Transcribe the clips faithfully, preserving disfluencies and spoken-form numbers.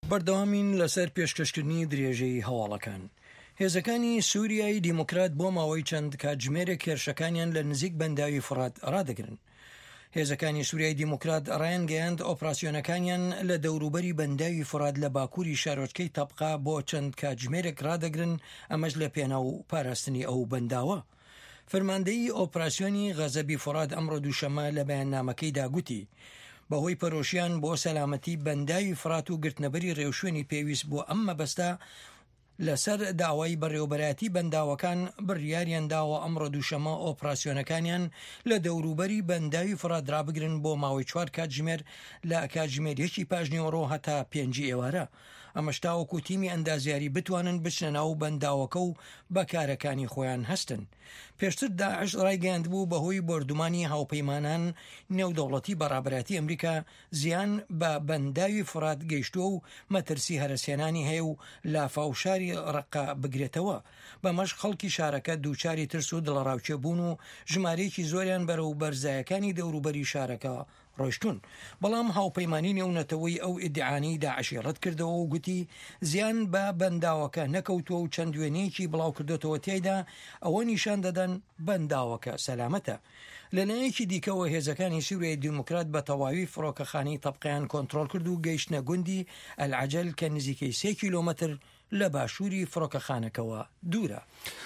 بەردەوامین لەسەر پێشکەشکردنی درێژەی هەواڵەکان. هێزەکانی سووریای دیموکرات بۆ ماوەی چەند کاتژمێرێک کێرشەکانیان لە نزیک بەنداوی فورات ڕادەگرن. هێزەکانی سووریای دیموکرات ڕایان گەیاند ئۆپراسیۆنەکانیان لە دەوروبەری بەنداوی فورات لە باکووری شارۆچکەی تەبقا بۆ چەند کاتژمێرێک ڕادەگرن، ئەمەش لە پێناو پاراستنی ئەو بەنداوە. فەرماندەی ئۆپراسیۆنی غەزەبی فورات ئەمڕۆ دووشەمە لە بەیاننامەکەیدا گوتی بەهۆی پەرۆشیان بۆ سەلامەتی بەنداوی فرات و گرتنەبەری ڕێوشوێنی پێویست بۆ ئەم مەبەستە لەسەر داوای بەڕێوەبەرایەتی بەنداوەکان بڕیاریان داوە ئەمڕۆ دووشەمە ئۆپراسیۆنەکانیان لە دەوروبەری بەنداوی فرات درابگرن بۆ ماوەی چوار کاتژمێر لە کاتژمێرێکی پاژنیوەڕۆ هەتا پێنجی ئێوارە. ئەمەش تاوەکو تیمی ئەندازیاری بتوانن بچنە ناو بەنداوەکە و بەکارەکانی خۆیان هەستن. پێشتر داعش ڕایگەاند بوو بەهۆی بردومانی هاوپەیمانان نێودەوڵەتی بەڕابەتی ئەمریکا زیان بە بەنداوی فرات گەیشتووە و مەترسی هەرسێنانی هەیە و لافاوشاری ڕقا بگرێتەوە. بەمەش خەڵکی شارەکە دووچاری ترس و دڵڕاوچێبوون و ژمارەیەکی زۆریان بەرەو بەرزایەکانی دەوروبەری شارەکە ڕۆشتون. بەڵام هاوپەیمانی نێونەتەوەی ئەو ئیدعانی داعشی ڕەت کردەوە و گوتی زیان بە بەنداوەکە نەکەوتووە و چەند وێنەیەکی بڵاو کردوتەوە تێیدا ئەوە نیشان دەدەن بەنداوەکە سەلامەتە. لەلایەکی دیکەوە هێزەکانی سووریای دیموکرات بە تەواوی فڕۆکەخانی تەبقەیان کۆنتڕۆڵ کرد و گەیشتنە گوندی ئەلعەجەل کە نزیکەی سێ کیلۆمەتر لە باشووری فڕۆکەخانەکەەوە دوورە.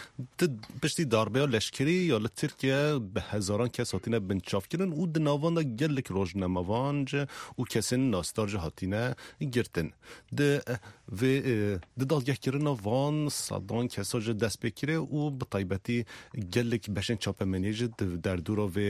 پشتی داربەیە لەشکری یا لە ترکیە بە هەزاران کەس هاتینە بنچافکردن و دناواندا gelek rojnemavan û kesên nastar ji hatine girtin. Di vê di dadgehkirina van sadan kesa ji dest pê kire û bi taybetî gelek beşên çapemenî ji derdora vê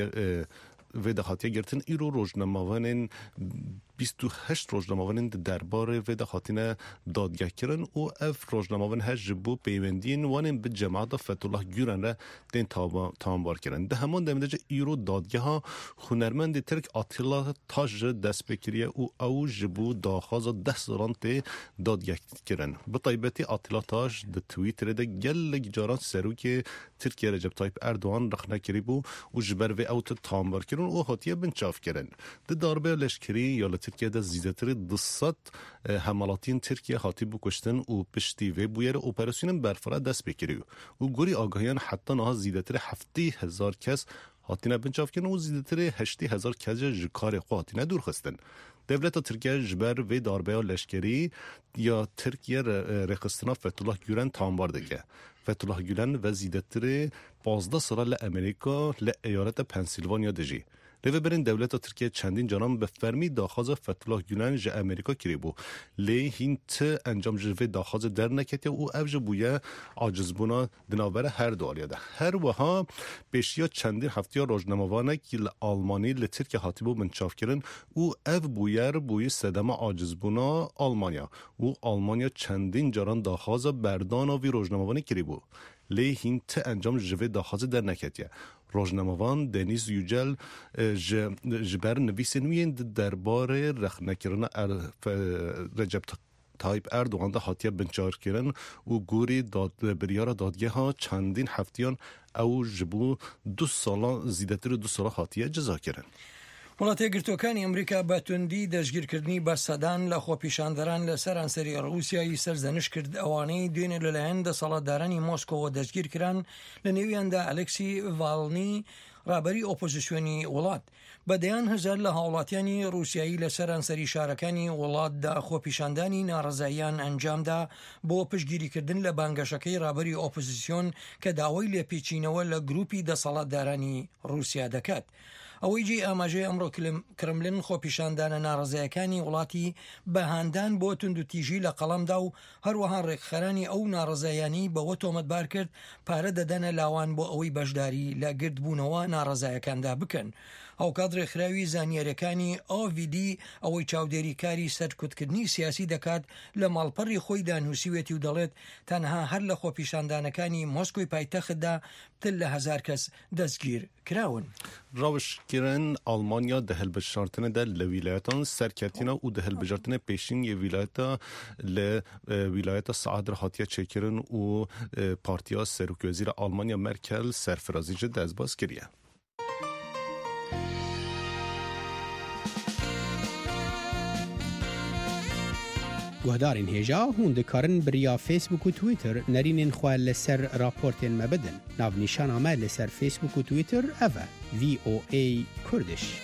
vê de hatiye girtin. Îro rojnemavanên بیست و هشت رۆژنامەوانên di derbarê vê de hatine dadgehkirin û ev rojnamavan her ji bo peywendiyên wanên bi cemaeta Fethullah Gülen re tên tamambarkirin. Di heman demê de ji îro dadgeha hunermendê Tirk Atilla Taş ji destpêkiriye û ew ji bo daxwaza deh salan tê dadgehkirin. Bi taybetî Atilla Taş di Twitterê de gelek caran serokê Tirkiye Recep Tayyip Erdoğan rexne kirîbû û ji ber vê ew te tamambarkirin û hatiye binçavkirin. Di darbeya leşkerî ya li Tirkiye'de zîdetirî du sed hemalatiyên Tirkiye hatî bû kuştin û piştî vê bûyerê operasyonên berfira dest pê kiriye û gorî agahiyan heta niha zîdetirî heftê hezar kes hatine binçavkirin û zîdetirî heştê hezar kes ji karê xwe hatine dûrxistin. Devleta Tirkiye ji ber vê darbeya leşkerî ya Tirkiye rêxistina Fethullah Gülen tamambar dike. Fethullah Gülen ve zîdetirî panzdeh sala li Amerîka li eyaleta Pensilvanya dijî. Rêveberên Devleta Tirkiye çendîn caran bi fermî daxwaza Fethullah Gülen ji Amerîka kirîbû. Lê hîn ti encam ji vê daxwazê derneketiye û ev ji bûye acizbûna di navbera her du aliyê de. Her wiha pêşiya çendîn heftiya rojnamavanek li Almanî li Tirkiye hatîbû binçavkirin û ev bûyer bûyî sedema acizbûna Almanya û Almanya çendîn caran daxwaza berdana vî rojnamavanê kirîbû. Lê hîn ti encam ji vê daxwazê derneketiye. Rojnamavan Deniz Yücel ji ber nivîsên wî di derbarê rexnekirina Recep Tayyip Erdoğan da hatiye binçarkirin û gorî biryara dadgeha çendîn heftiyan ew ji bo du salan zîdetirî du sala hatiye cezakirin. وڵاتە یەکگرتووەکانی ئەمریکا بە توندی دەستگیرکردنی بەسەدان لە خۆپیشاندەران لە سەرانسەری ڕووسیایی سەرزەنش کرد ئەوانەی دوێنێ لەلایەن دەسەڵاتدارانی مۆسکۆوە دەستگیرکران لە نێویاندا ئەلێکسی ڤالنی ڕابەری ئۆپۆزیسیۆنی وڵات. بەدەیان هەزار لە هاوڵاتیانی ڕووسیایی لە سەرانسەری شارەکانی وڵاتدا خۆپیشاندانی ناڕزاییان ئەنجامدا بۆ پشتگیریکردن لە بانگەشەکەی ڕابەری ئۆپۆزیسیۆن کە داوای لێپێچینەوە لە گروپی دەسەڵاتدارانی ڕووسیا دەکات. ئەوەی جێ ئاماژەی ئەمڕۆ کرملن خۆپیشاندانە ناڕزایەکانی وڵاتی بەهاندان بۆ تونند و تیژی لە قەڵەمدا و هەروەها ڕێکخەرانی ئەو ناڕزایانی بەوە تۆمەتبار کرد پارە دەدەنە لاوان بۆ ئەوەی بەشداری لە گردبوونەوە ناڕزایەکاندا بکەن. هەوکات ڕێکخراوی زانیاریەکانی ئۆ ڤی دی ئەوەی چاودێریکاری سەرکوتکردنی سیاسی دەکات لە ماڵپەڕی خۆی دانووسیوێتی و دەڵێت تەنها هەر لە خۆپیشاندانەکانی مۆسکۆی پایتەختدا تر لە هەزار کەس دەستگیر کراون. ڕاوشکردن ئەڵمانیا di hilbijartinê de li wîlayatan serketîna û di hilbijartinê pêşîn yê wîlayeta li wîlayeta Saedr hatiye çêkirin û Partiya Serokvezîra Almanya Merkel serfirazî ji destbaz kiriye. گهدارین هێژا هون دکارن بریا فیسبوک و تویتر نرینین خواه لسر راپورتین مبدن. ناو نیشان آمد لسر فیسبوک و تویتر اوه وی او ای کردش.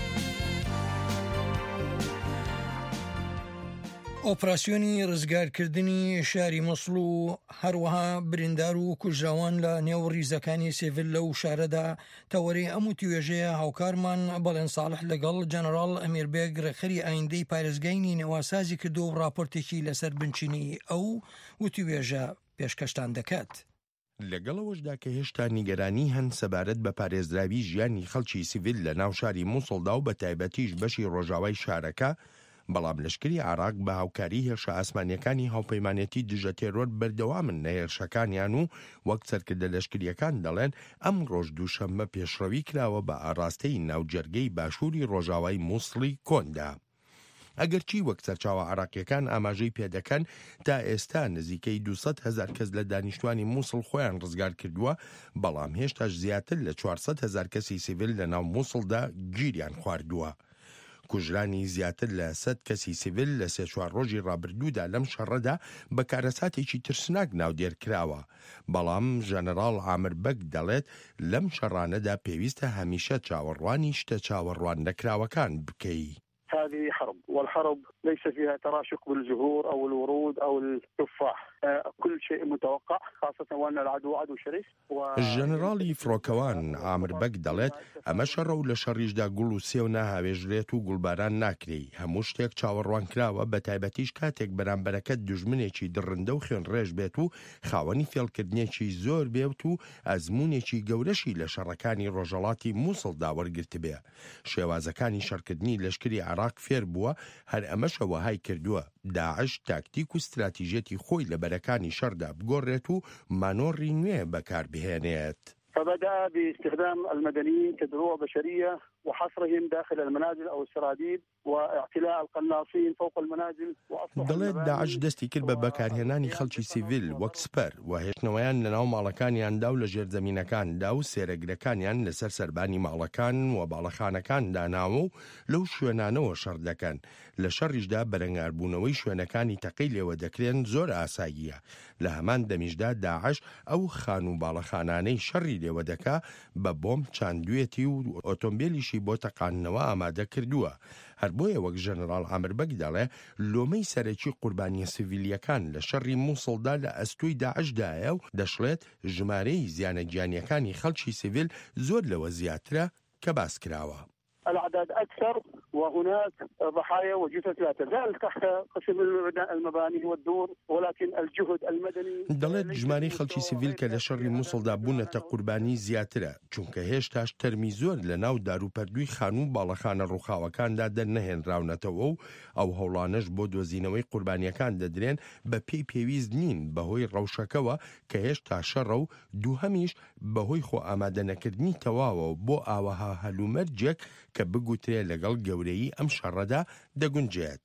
ئۆپراسیۆنی ڕزگارکردنی شاری مەسڵ و هەروەها بریندار و کوژراوان لە نێو ڕیزەکانی سیڤیل لەو شارەدا تەوەرەی ئەم توێژەیە هاوکارمان بەڵێن ساڵح لەگەڵ جەنەڕاڵ ئەمیربێگ ڕێخەری ئایندەی پارێزگای نێواسازی کردو و راپۆرتێکی لەسەر بنچینی ئەو وتوێژە پێشکەشتان دەکات. لەگەڵەوەشدا کە هێشتا نیگەرانی هەن سەبارەت بە پارێزراوی ژیانی خەڵکی سیڤیل لە ناو شاری مووسڵدا و بە تایبەتیش بەشی ڕۆژاوای شارەکە، بەڵام لەشکری عێراق بە هاوکاری هێرشە ئاسمانیەکانی هاوپەیمانێتی دژە تێرۆر بەردەوامن لە هێرشەکانیان و وەک سەرکردە لەشکریەکان دەڵێن ئەم ڕۆژ دووشەممە پێشڕەوی کراوە بە ئاراستەی ناوجەرگەی باشووری ڕۆژاوای مووسڵی کۆندا. ئەگەرچی وەک سەرچاوە عێراقیەکان ئاماژەی پێدەکەن تا ئێستا نزیکەی دووسەد هەزار کەس لە دانیشتوانی مووسڵ خۆیان ڕزگار کردووە، بەڵام هێشتاش زیاتر لە چوارسەد هەزار کەسی سیڤیل لە ناو مووسڵدا گیریان خواردووە. کوژرانی زیاتر لە سەد کەسی سیڤیل لە سێ چوار ڕۆژی ڕابردوودا لەم شەڕەدا بە کارەساتێکی ترسناک ناودێر کراوە، بەڵام ژەنەڕاڵ عامربەگ دەڵێت لەم شەڕانەدا پێویستە هەمیشە چاوەڕوانی شتە چاوەڕوان نەکراوەکان بکەی. هذه حرب، والحرب ليس فيها تراشق بالزهور أو الورود أو التفاح، كل شيء متوقع، خاصة وأن العدو عدو شرس. ژەنەڕاڵی فڕۆکەوان عامربەگ دەڵێت ئەمە شەڕە و لە شەڕیشدا گوڵ و سێو ناهاوێژرێت و گوڵباران ناکرێ، هەموو شتێک چاوەڕوان کراوە، بە تایبەتیش کاتێک بەرامبەرەکەت دوژمنێکی دڕندە و خوێن ڕێژ بێت و خاوەنی فێڵکردنێکی زۆر بێت و ئەزمونێکی گەورەشی لە شەڕەکانی ڕۆژەڵاتی مووسڵدا وەرگرت بێ. شێوازەکانی شەڕکردنی لەشکری عێراق فێر بووە، هەر ئەمەشە وەهای کردووە داعش تاکتیک و استراتیژێتی خۆی لە بەرەکانی شەردا بگۆڕێت و مانۆڕی نوێ بەکاربهێنێت. فبدأ باستخدام المدنيين كدروع بشرية وحصرهم داخل المنازل أو السراديب واعتلاء القناصين فوق المنازل. دەڵێت داعش دەستی کرد بە بەکارهێنانی خەڵکی سیڤیل وەک سپەر و هێشتنەوەیان لە ناو ماڵەکانیاندا و لە ژێرزەمینەکاندا و سێرەگرەکانیان لەسەر سەربانی ماڵەکان و باڵەخانەکان داناوە و لەو شوێنانەوە شەڕ دەکەن. لە شەڕیشدا بەرەنگاربوونەوەی شوێنەکانی تەقی لێوە دەکرێن زۆر ئاساییە. لە هەمان دەمیشدا داعش ئەو خان و باڵەخانانەی شەڕی لێوە دەکا بە بۆمب چاندوێتی و ئۆتۆمبیلیشی بۆ تەقانەوە ئامادە کردووە. هەر بۆیە وەک ژەنەڕاڵ عامربەگ دەڵێ لۆمەی سەرەکی قوربانیە سیڤیلیەکان لە شەڕی مووسڵدا لە ئەستۆی داعشدایە و دەشڵێت ژمارەی زیانە گیانیەکانی خەڵکی سیڤیل زۆر لەوە زیاترە کە باس کراوە. الأعداد أكثر وهناك ضحايا وجثث لا تزال تحت قسم المباني والدور، ولكن الجهد المدني دەڵێت ژمارەی خەڵکی سیڤیل کە لە شەڕی مووسڵدا بوونەتە قوربانی زیاترە، چونکە هێشتاش تەرمی زۆر لە ناو داروپەردووی خان و باڵەخانە ڕووخاوەکاندا دەرنەهێنراونەتەوە و ئەو هەوڵانەش بۆ دۆزینەوەی قوربانیەکان دەدرێن بە پێی پێویست نین بەهۆی ڕەوشەکەوە کە هێشتا شەڕە و دووهەمیش بەهۆی خۆ ئامادە نەکردنی تەواوە بۆ ئاوەها هەلومەرجێک کە بگوترێ لەگەڵ گەورەی ئەم شەڕەدا دەگونجێت.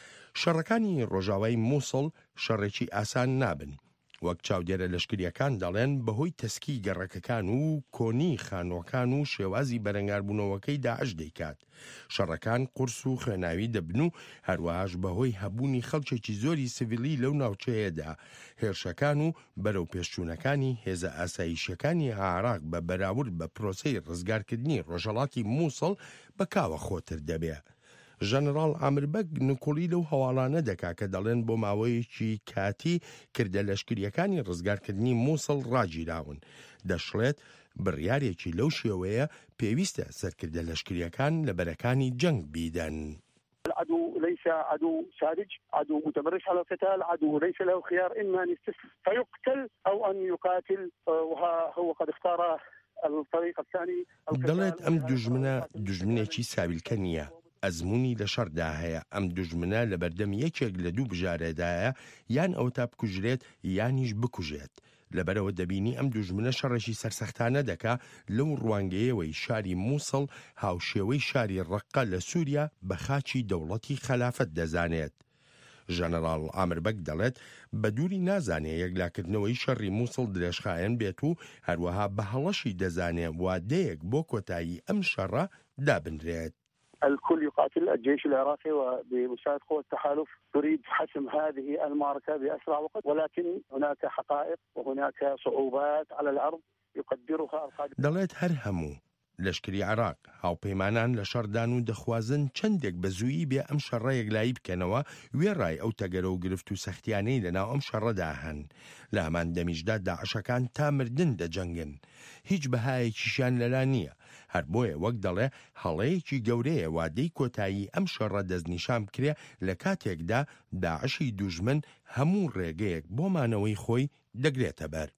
شەڕەکانی ڕۆژاوای مووسڵ شەڕێکی ئاسان نابن. وەک چاودێرە لەشکریەکان دەڵێن بەهۆی تەسکی گەڕەکەکان و کۆنی خانوەکان و شێوازی بەرەنگاربوونەوەکەی داعش دەیکات. شەڕەکان قورس و خوێناوی دەبن و هەروەهاش بەهۆی هەبوونی خەڵکێکی زۆری سیڤیلی لەو ناوچەیەدا هێرشەکان و بەرەو پێشچوونەکانی هێزە ئاسایشیەکانی عێراق بە بەراورد بە پرۆسەی ڕزگارکردنی ڕۆژەڵاتی مووسڵ بەکاوە خۆتر دەبێت. ژەنەڕاڵ عامربەگ نکۆڵی لەو هەواڵانە دەکا کە دەڵێن بۆ ماوەیەکی کاتی کردە لەشکریەکانی ڕزگارکردنی مووسڵ ڕاگیراون. دەشڵێت بڕیارێکی لەو شێوەیە پێویستە سەرکردە لەشکریەکان لە بەرەکانی جەنگ بیدەن. العدو ليس عدو ساذج، عدو متمرس على القتال، عدو ليس له خيار إما أن يستسلم فيقتل أو أن يقاتل، وها هو قد اختار الطريق الثاني. دەڵێت ئەم دوژمنە دوژمنێکی ساویلکە نییە، ئەزمموی لە شەردا هەیە. ئەم دوژمنە لە بەردەم یەکێک لە دوو بژارەدایە یان ئەو تا بکوژرێت یانیش بکوژێت. لەبەرەوە دەبینی ئەم دوژمنە شەڕێکی سەرسەختانە دەکا لەو ڕوانگەیەوەی شاری مووسڵ هاوشێوەی شاری ڕەققە لە سووریا بە خاچی دەوڵەتی خەلافەت دەزانێت. ژەنەڕاڵ عامربەگ دەڵێت بە دووری نازانێت یەکلاکردنەوەی شەڕی مووسڵ درێژخایەن بێت و هەروەها بە هەڵەشی دەزانێت وادەیەک بۆ کۆتایی ئەم شەڕە دابنرێت. الكل يقاتل. الجيش العراقي وبمساعدة قوى التحالف تريد حسم هذه المعركة بأسرع وقت، ولكن هناك حقائق وهناك صعوبات على الأرض يقدرها القادة. دەڵێت هەر هەموو لەشکری عراق هاوپەیمانان لە شەردان و دەخوازن چەندێک بە زوویی بێ ئەم شەڕە یەکلایی بکەنەوە وێڕای ئەو تەگەرە و گرفت و سەختیانەی لەناو ئەم شەڕەدا هەن. لە هەمان دەمیشدا داعشەکان تا مردن دەجەنگن، هیچ بەهایەکیشیان لەلا نییە. هەر بۆیە وەک دەڵێ هەڵەیەکی گەورەیە وادەی کۆتایی ئەم شەڕە دەستنیشان بکرێ لە کاتێکدا داعشی دوژمن هەموو ڕێگەیەک بۆ مانەوەی خۆی دەگرێتە بەر.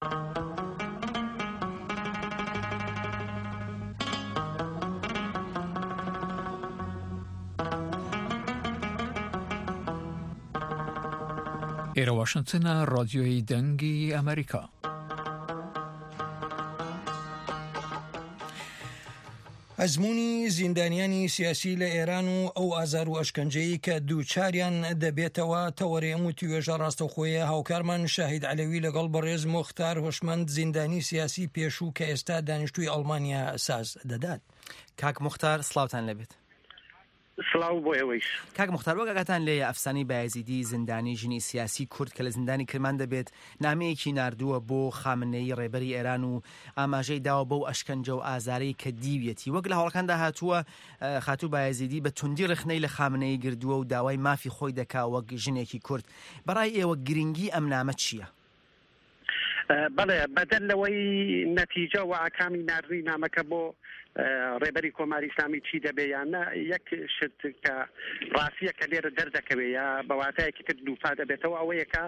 ئێرە واشنگتنە، ڕادیۆی دەنگی ئەمریکا. ئەزموونی زیندانیانی سیاسی لە ئێران و ئەو ئازار و ئەشکەنجەیی کە دووچاریان دەبێتەوە تەوەڕێم و توێژە ڕاستەوخۆیە هاوکارمان شاهید عەلەوی لەگەڵ بەڕێز مختار هۆشمەند زیندانی سیاسی پێشوو کە ئێستا دانیشتووی ئەڵمانیا ساز دەدات. کاک مختار سڵاوتان لەبێت. سڵاو بۆ ئێوەیش. کاک مختار، وەگەکەتان لێیە ئەفسانی بایەزیدی زیندانی ژنی سیاسی کورد کە لە زیندانی کرمان دەبێت نامەیەکی ناردووە بۆ خامنەی ڕێبەری ئێران و ئاماژەی داوە بەو ئەشکەنجە و ئازارەی کە دیویەتی وەک لە هەوڵەکاندا هاتووە خاتوو بایەزیدی بە توندی ڕخنەی لە خامنەی گردووە و داوای مافی خۆی دەکا وەک ژنێکی کورد. بەڕای ئێوە گرنگی ئەم نامە چییە؟ بەڵێ بەدەل لەوەی نەتیجە و ئاکامی ناردووی نامەکە بۆ ڕێبەری کۆماری ئیسلامی چی دەبێ یانە یەک شت کە ڕاستیە کە لێرە دەردەکەوێت یا بەواتایەکی تر دووپا دەبێتەوە ئەوەیە کە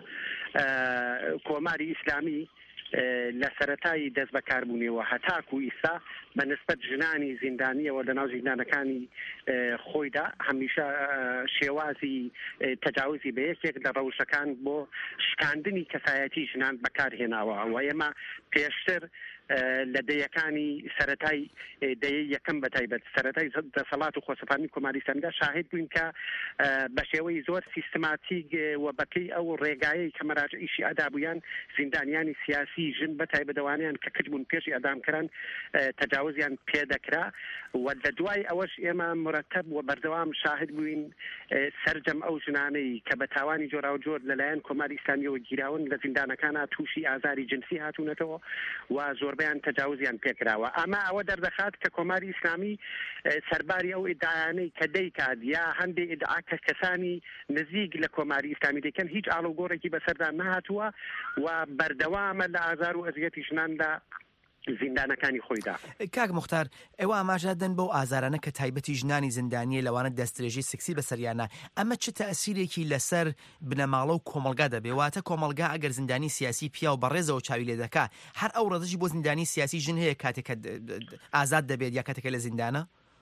کۆماری ئیسلامی لە سەرەتایی دەست بەکاربوونیەوە هەتاکو ئیسا بە نسبەت ژنانی زیندانیەوە لەناو زیندانەکانی خۆیدا هەمیشە شێوازی تەجاوزی بە یەکێک لە ڕەوشەکان بۆ شکاندنی کەسایەتی ژنان بەکارهێناوە. ئەوە ئێمە پێشتر لە دەیەکانی سەرەتای دەیە یەکەم بە تایبەت سەرەتای دەسەڵات و خۆسەپاندنی کۆماری ئیسلامیدا شاهد بووین کە بە شێوەی زۆر سیستماتیک و بەپێی ئەو ڕێگایەی کە مەراجعیشی ئەدابوویان زیندانیانی سیاسی ژن بە تایبەتەوانیان کە کرد بوون پێشی ئەدامکردن تەجاوزیان پێدەکرا و لە دوای ئەوەش ئێمە مرتب و بەردەوام شاهد بووین سەرجەم ئەو ژنانەی کە بە تاوانی جۆرا و جۆر لەلایەن کۆماری ئیسلامیەوە گیراون لە زیندانەکانە تووشی ئازاری جنسی هاتوونەتەوە و زۆربیان تەجاوزیان پێکراوە. ئەمە ئەوە دەردەخات کە کۆماری ئیسلامی سەرباری ئەو ئیدعایانەی کە دەیکات یا هەندێک ئیدعا کە کەسانی نزیک لە کۆماری ئیسلامی دەکەن هیچ ئاڵوگۆڕێکی بەسەردا نەهاتووە و بەردەوامە لە ئازار و ئەزیەتی ژناندا زیندانەکانی خۆیدا. کاک مختار، ئێوە ئاماژادەن بەو ئازارانە کە تایبەتی ژنانی زیندانیە لەوانە دەستدرێژی سکسی بەسەریانە، ئەمە چه تەئسیرێکی لەسەر بنەماڵە و کۆمەلگا دەبێ؟ واتە کۆمەلگا ئەگەر زیندانی سیاسی پیا و بەڕێزەوە چاوی لێ دەکا هەر ئەو ڕەزشی بۆ زیندانی سیاسی ژن هەیە کاتێکە ئازاد دەبێت یا کاتێکە لە زیندانە؟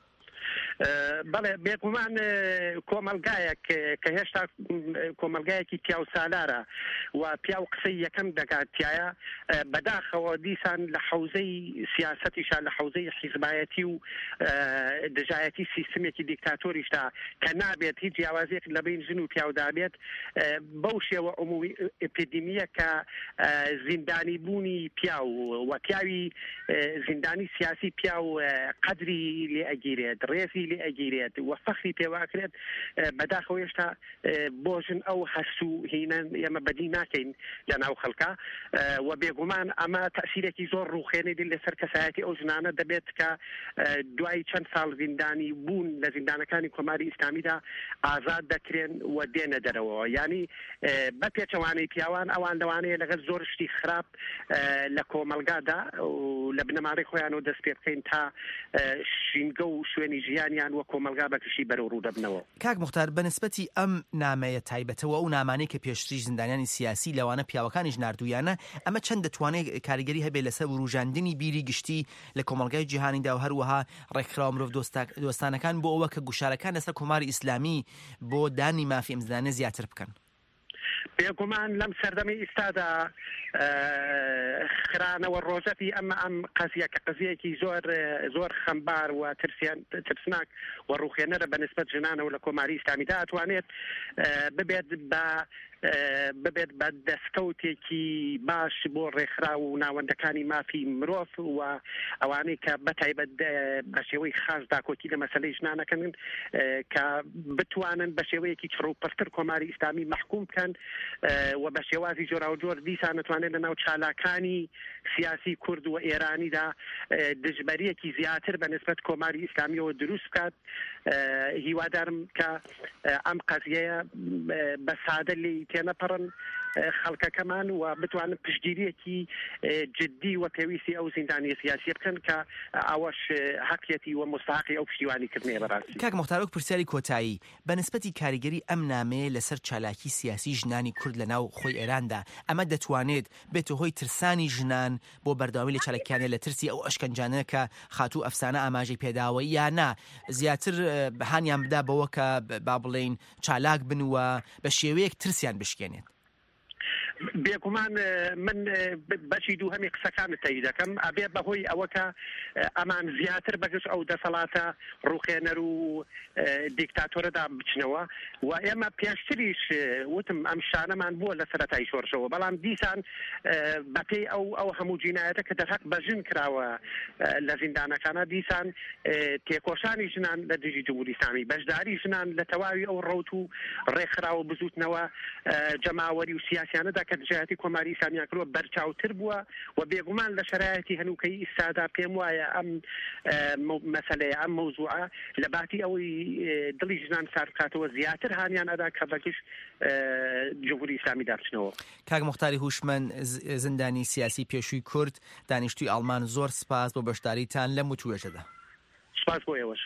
بەڵێ بێگومان کۆمەلگایەک کە هێشتا کۆمەلگایەکی پیا و سالارە و پیا و قسەی یەکەم دەکاتایە بەداخەوە دیسان لە حوزەی سیاسەتیشان لە حوزەی حیزبایەتی و دژایەتی سیستمێکی دیکتاتۆریشدا کە نابێت هیچ جیاوازیەک لە بین ژن و پیاودا بێت بەو شێوە عمومی ئپیدیمیە کە زیندانی بوونی پیا و پیاوی زیندانی سیاسی پیا و قەدری لێ ئەگیرێت ڕێزی لێ ئەگیرێت و فەخری پێواکرێت بەداخەوە هێشتا بۆ ژن ئەو هەست و هینە ئێمە بەدی ناکەین لە ناو خەڵکا و بێگومان ئەمە تەئسیرێکی زۆر ڕوخێنێتی لەسەر کەسایەتی ئەو ژنانە دەبێت کە دوای چەند ساڵ زیندانی بوون لە زیندانەکانی کۆماری ئیسلامیدا ئازاد دەکرێن و دێنە دەرەوە. یعنی بە پێچەوانەی پیاوان ئەوان لەوانەیە لەگەڵ زۆر شتی خراپ لە کۆمەلگادا و لە بنەماڵەی خۆیانەوە دەست پێ بکەین تا شینگە و شوێنی ژیانیان وە کۆمەلگا بەکشی بەرەو ڕوو دەبنەوە. کاک مختار، بەنسبەتی ئەم نامەیە تایبەتەوە ئەو نامانەی کە پێشتری زیندانیانی سیاسی لەوانە پیاوەکانیش ناردوویانە، ئەمە چەند دەتوانێت کاریگەری هەبێت لەسەر ڕوژاندنی بیری گشتی لە کۆمەلگای جیهانیدا و هەروەها ڕێکخراوە مرۆڤ دۆستانەکان بۆ ئەوە کە گوشارەکان لەسەر کۆماری ئیسلامی بۆ دانی مافی ئەم زیندانە زیاتر بکەن؟ بێگومان لەم سەردەمی ئێستادا خرانەوە ڕۆژەتی ئەمە ئەم قەزیە کە قەزیەکی زۆر زۆر خەمبار و ترسیان ترسناک و ڕوخێنەرە بەنسبەت ژنانەوە لە کۆماری ئیسلامیدا ئەتوانێت ببێت بە ببێت بە دەستکەوتێکی باش بۆ ڕێکخرا و ناوەندەکانی مافی مرۆڤ و ئەوانەی کە بەتایبەت بە شێوەی خاص داکۆکی لە مەسەلەی ژنانەکەن کە بتوانن بە شێوەیەکی چڕوپڕتر کۆماری ئیسلامی محکوم بکەن و بە شێوازی جۆرا و جۆر دیسان نتوانێت لە ناو چالاکانی سیاسی کورد و ئێرانیدا دژبەریەکی زیاتر بە نسبەت کۆماری ئیسلامیەوە دروست بکات. هیوادارم کە ئەم قەزیەیە بە سادە لی تێنەپەڕن خەڵکەکەمان و بتوانن پشتگیریەکی جدی و پێویستی ئەو زیندانی سیاسی بکەن کە ئەوەش حەقیەتی و مستحقی ئەو پشتیوانیکردنێ بەڕاستی. کاک مختارۆک پرسیاری کۆتایی بە نسبەتی کاریگەری ئەم نامەیە لەسەر چالاکی سیاسی ژنانی کورد لە ناو خۆی ئێراندا ئەمە دەتوانێت بێتە هۆی ترسانی ژنان بۆ بەردەوامی لە چالاکیانە لە ترسی ئەو ئەشکەنجانە کە خاتوو ئەفسانە ئاماژەی پێداوە یا نا زیاتر بەهانیان بدا بەوە کە با بڵێن چالاک بن و بە شێوەیەک ترسیان بشکێنێت؟ بێگومان من بەشی دوو هەمی قسەکانت تایید دەکەم ئەبێ بەهۆی ئەوە کە ئەمان زیاتر بەگشت ئەو دەسەڵاتە ڕوخێنەر و دیکتاتۆرەدا بچنەوە و ئێمە پێشتریش وتم ئەم شانەمان بووە لە سەرەتای شۆڕشەوە بەڵام دیسان بەپێی ئەو ئەو هەموو جینایەتە کە دەرهەق بەژن کراوە لە زیندانەکانە دیسان تێکۆشانی ژنان لە دژی جمهوری ئیسلامی بەشداری ژنان لە تەواوی ئەو ڕەوت و ڕێکخراوە بزوتنەوە جەماوەری و سیاسیانەدا کە دژایەتی کۆماری ئیسلامیان کردووە بەرچاوتر بووە و بێگومان لە شرایەتی هەنووکەی ئیستادا پێم وایە ئەم مەسەلەیە ئەم مەوزوعە لە باتی ئەوەی دڵی ژنان سارد بکاتەوە زیاتر هانیان ئەدا کە بەگشت جمهوری ئیسلامی دابچنەوە. کاک مختاری هوشمەند زیندانی سیاسی پێشووی کورد دانیشتووی ئەڵمان زۆر سپاس بۆ بەشداریتان لەم وتوێژەدا. سپاس بۆ ئێوەش.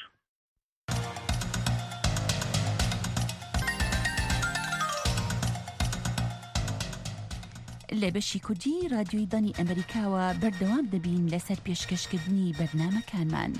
لە بەشی کوردی رادیۆی دانی ئەمریکاوە بەردەوام دەبین لەسەر پێشکەشکردنی بەرنامەکانمان.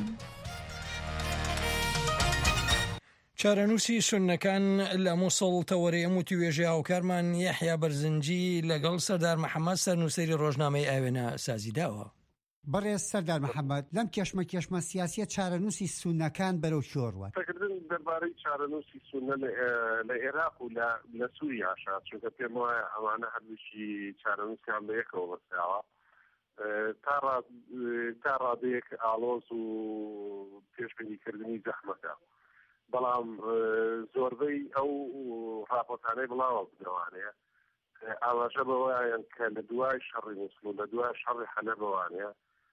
چارەنووسی سوننەکان لە مووسڵ تەوەرەی ئەم وتیوێژەی هاوکارمان یەحیا بەرزنجی لەگەڵ سەردار محەممەد سەرنووسەری ڕۆژنامەی ئاوێنە سازی داوە. بەڕێز سەردار محەممەد لەم کێشمە کێشمە سیاسیە چارەنووسی سوننەکان بەرەو شۆڕوە فکردن دەربارەی چارەنووسی سونە لە عێراق و لە سووریاشا چونکە پێم وایە ئەوانە هەردووشی چارەنووسیان بە یەکەوە بەستاوە تا ڕادەیەک ئاڵۆز و پێشبینیکردنی زەحمەکە بەڵام زۆربەی ئەو ڕاپۆرتانەی بڵاوە بدەوانەیە ئاماژە بەوایان کە لە دوای شەڕی مووسڵ و لە دوای شەڕی حەلەب بەوانەیە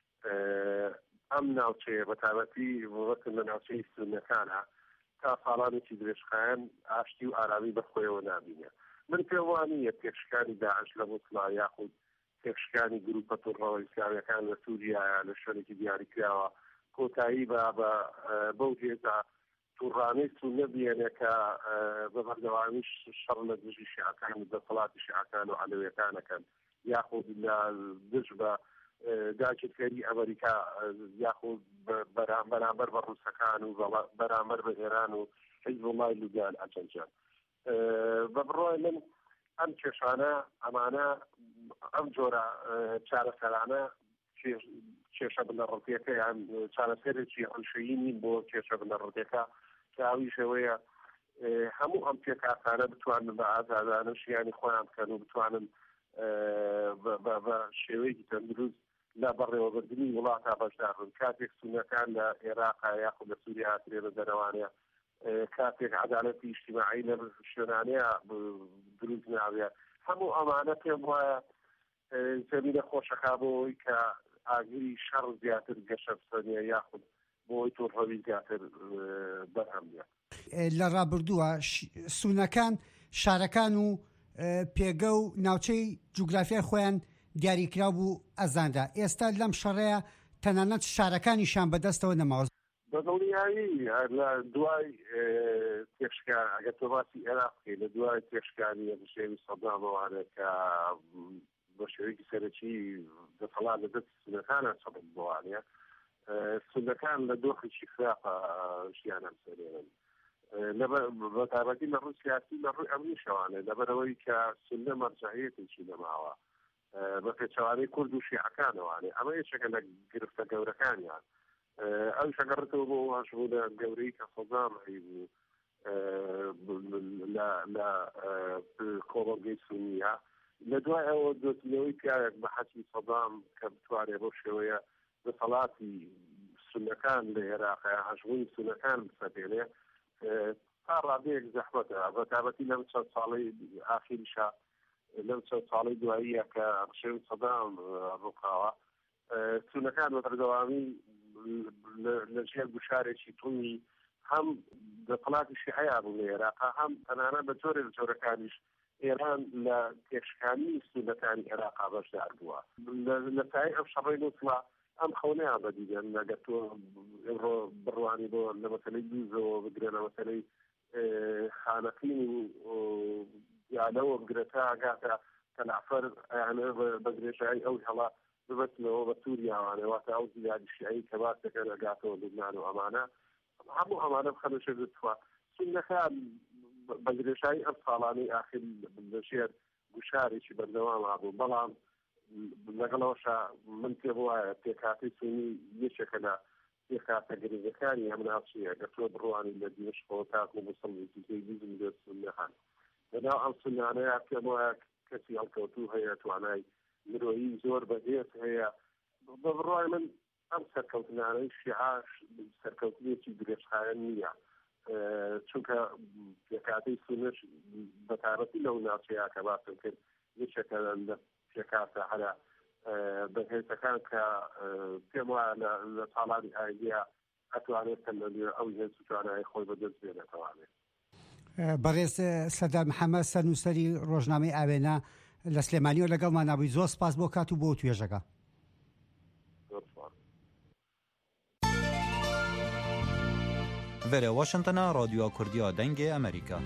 ئەم ناوچەیە بەتابەتی وەکن لە ناوچەی سوننەکانە تا ساڵانێکی درێژخایەن ئاشتی و ئارامی بەخۆیەوە نابینە. من پێم وانییە پێشکانی داعش لە مووسڵا یاخود پێشکانی گروپە تووڕەوە ئیسلامیەکان لە سووریایە لە شوێنێکی دیاریکراوە کۆتایی بە بەو هێزە تووڕانەی سوننە بێنێ کە بە بەردەوامیش شەڕ لە دژی شیعەکان و دەسەڵاتی شیعەکان و عەلەویەکانەکەن یاخود لە دژ بە داگیرکاری ئەمریکا یاخود بەرامبەر بە ڕووسەکان و بەرامبەر بە ئێران و حیزب الله لوبنان ئەجەنجان بە بڕۆی من ئەم کێشانە ئەمانە ئەم جۆرە چارەسەرانە کێشە بنەڕەتیەکە یان چارەسەرێکی هەڵشەیی نین بۆ کێشە بنەڕەتیەکە کاوی شێوەیە هەموو ئەم پێکاتانە بتوانن بە ئازادانە شیانی خۆیان بکەن و بتوانن بە شێوەیەکی تەندروست لە بەڕێوەبردننی وڵاتە بەشدار بن. کاتێک سوننەکان لە عێراقا یاخود لە سووریا هاترێ بە دەرەوانەیە کاتێک عەدالەتی ئیجتیماعی لە شوێنانەیە دروست ناوێ هەموو ئەمانە پێم وایە زەمینە خۆشەکا بۆەوەی کە ئاگری شەڕ زیاتر گەشە بسەنیە یاخود بۆی تۆڕەوی زیاتر بەرهەم بێت. لە ڕابردووە سوننەکان شارەکان و پێگە و ناوچەی جوگرافیای خۆیان دیاریکرا بوو ئەزاندا ئێستا لەم شەڕەیە تەنانەت شارەکانیشان بەدەستەوە نەماوە بەدڵنیایی لە دوای تێشکان ئەگەر تۆ باسی عێراقی لە دوای تێشکانی شێوی سەدامەوانە کە بە شێوەیەکی سەرەکی دەسەڵات لە دەست سوننەکانە سەبەت بوانە سوننەکان لە دۆخێکی خراپە ژیانە سەرێنن بە تایبەتی لە ڕووی سیاسی لە ڕووی ئەمنی شەوانێ لەبەرەوەی کە سنە مەرجعیەتێکی لەماوە بە پێچەوانەی کورد و شیعەکانەوانێ ئەمە یەکێکە لە گرفتە گەورەکانیان ئەو شەگەڕێتەوە بۆ واشبوو لە گەورەی کە سەدام هەیبوو لە کۆمەڵگەی سونیە لە دوای ئەوە دۆتنەوەی پیاوێک بە حەسی سەدام کە بتوانێت بۆ شێوەیە دەسەڵاتی سونەکان لە عێراقە هەژمووی سونەکان بسەپێنێ تا ڕادەیەک زەحمەتە بە تایبەتی لەم چەند ساڵەی ئاخیریشە لەم چەند ساڵەی دواییە کە ڕشێوی سەدام ڕووقاوە سونەکان بە بەردەوامی لە ژێر گوشارێکی تومی هەم دەسەڵاتی شیعەیە بوو لە عێراقا هەم تەنانە بە جۆرێک جۆرەکانیش ئێران لە تێکشکانی سونەکانی عێراقا بەشدار بووە لە تای ئەم شەڕەی نووسڵا ئەم خەونەیان بەدیدەن ئەگەر تۆ ئێڕۆ بڕوانی بۆ لە مەسەلەی دووزەوە بگرێنە مەسەلەی خانەقین و یانەوە بگرێتە ئاگاتە کە لەعفەر یانە بە درێژایی ئەو هەڵا ببەتنەوە بە سووریاوانێ واتە ئەو زیادی شیعەی کە باس دەکەن ئەگاتەوە لوبنان و ئەمانە هەموو ئەمانە بخەنەشە بتوە سونەکان بە درێژایی ئەم ساڵانەی ئاخر لەژێر گوشارێکی بەردەوام هابوو بەڵام لەگەڵەوەشە من پێ وایە پێکاتی سونی یەکێکە لە پێکاتە گرنگەکانی ئەم ناوچەیە گە تۆ بڕوانی لە دیمەشقەوە تاکو موسڵێکی بیزم دێت سونەکان لەناو ئەم سونانەیە پێم وایە کەسی هەڵکەوتوو هەیە توانای مرۆیی زۆر بەهێز هەیە بە بڕوای من ئەم سەرکەوتنانەی شیعاش سەرکەوتنێکی درێژخایەن نییە چونکە پێکاتی سونەش بە تایبەتی لەو ناوچەیە کە باسم کرد یەکێکە لە پێکاتە هەرە بەهێزەکان کە پێم وایە لە ساڵانی ئاینیە ئەتوانێت لە ئەو هێز توانایی خۆی بەدەست بێنێتەوانێت بەڕێز سەردار محەممەد سەرنووسەری ڕۆژنامەی ئاوێنە لە سلێمانیەوە لەگەڵمان نبووی زۆر سپاس بۆ کات و بۆ توێژەکە Vere Washingtona رادیۆ کوردیا دەنگی ئەمریکا.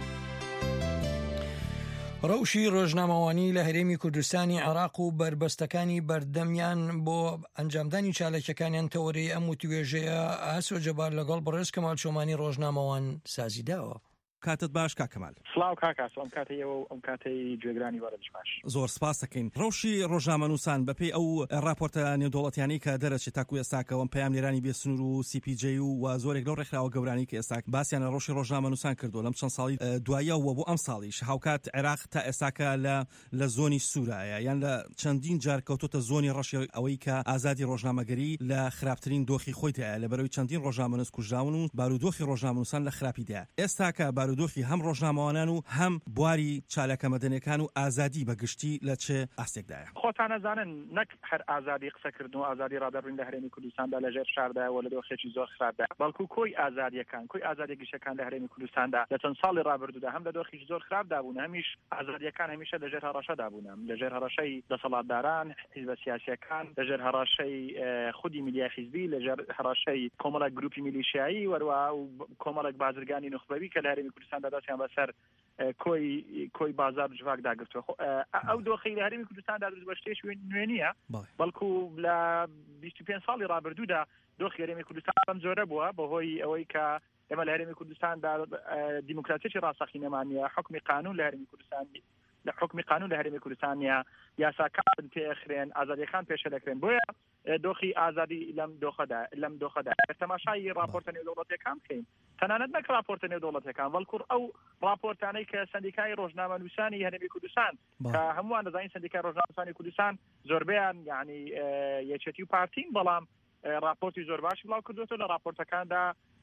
ڕەوشی ڕۆژنامەوانی لە هەرێمی کوردستانی عێراق و بربەستەکانی بەردەمیان بۆ ئەنجامدانی چالەکیەکانیان تەوەرەی ئەم وتوێژەیە ئاسۆ جەبار لەگەڵ بەڕێز کەمال چۆمانی ڕۆژنامەوان سازی داوە. کاتت باش کاکەمال. سڵاو کاکاس ئەم کاتەیەوە ئەم کاتەی گوێگرانی وەرەش باش. زۆر سپاس دەکەین. ڕەوشی ڕۆژنامەنووسان بەپێی ئەو راپۆرتە نێودوڵەتیانی کە دەرەچێت تاکو ئێستاکەوەم پەیام لێرانی بێسنوور و سی پی جی و زۆرێک لەو ڕێکخراوە گەورانی کە ئێستا باسییان لە ڕۆژی ڕۆژنامەنووسان کردو لەم چەند ساڵی دواییەوە بۆ ئەم ساڵیش هاوکات عێراق تا ئێستاکە لە لە زۆنی سوورایە یان لە چەندین جار کەوتوتە زۆنی ڕەشی ئەوەی کە ئازادی ڕۆژنامەگەری لە خراپترین دۆخی خۆیتەیە لە بەرەوەی چەندین ڕۆژنامەنووس کوژراون و بارودۆخی ڕۆژنامەنووسان لە خراپیدا ئێستاکە بارودۆخی هەم ڕۆژنامەوانان و هەم بواری چالەکە مەدەنیەکان و ئازادی بەگشتی لە چه ئاستێکدایە خۆتان نەزانن نەک هەر ئازادی قسەکردن و ئازادی ڕادەڕوین لە هەرێمی کوردستاندا لەژێر شاردایەوە لە دۆخێکی زۆر خراپدا بەڵکو کۆی ئازادیەکان کۆی ئازادی گشتەکان لە هەرێمی کوردستاندا لە چەند ساڵی ڕابردوودا هەم لە دۆخێکی زۆر خراپدا بوون هەمیش ئازادیەکان هەمیشە لەژێر هەڕەشەدا بوون لەژێر هەڕەشەی دەسەڵاتداران حیزبە سیاسیەکان لەژێر هەڕەشەی خودی میلیە حیزبی لەژێر هەڕەشەی کۆمەڵێک گروپی میلیشیایی وەروە و کۆمەڵێک بازرگانی نوخبەوی کە لە هەرێمی کوردستاندا دەستیان بەسەر کۆی کۆی بازار جوواک داگرتووە ئەو دۆخی لە هەرێمی کوردستاندا دروست بە شتێکی نوێ نییە بەڵکو لە بیست و پێنج ساڵی ڕابردوودا دۆخی هەرێمی کوردستان بەم جۆرە بووە بەهۆی ئەوەی کە ئێمە لە هەرێمی کوردستاندا دیموکراتیەکی ڕاستەقینەمانیە حکمی قانون لە هەرێمی کوردستان لە حکمی قانون لە هەرێمی کوردستانیا یاساکان پێخرێن ئازادیەکان پێشە دەکرێن بۆیە دۆخی ئازادی لەم دۆخەدا لەم دۆخەدا تەماشای راپۆرتە نێودەوڵەتیەکان بکەین تەنانەت نەک راپۆرتە نێودەوڵەتیەکان بەڵکو ئەو راپۆرتانەی کە سەندیکای ڕۆژنامەنووسانی هەرێمی کوردستان کە هەمووان دەزانین سەندیکای ڕۆژنامەنووسانی کوردستان زۆربیان یعنی یەکێتی و پارتین بەڵام راپۆرتی زۆر باشی بڵاو کردوێتەوە لە راپۆرتەکاندا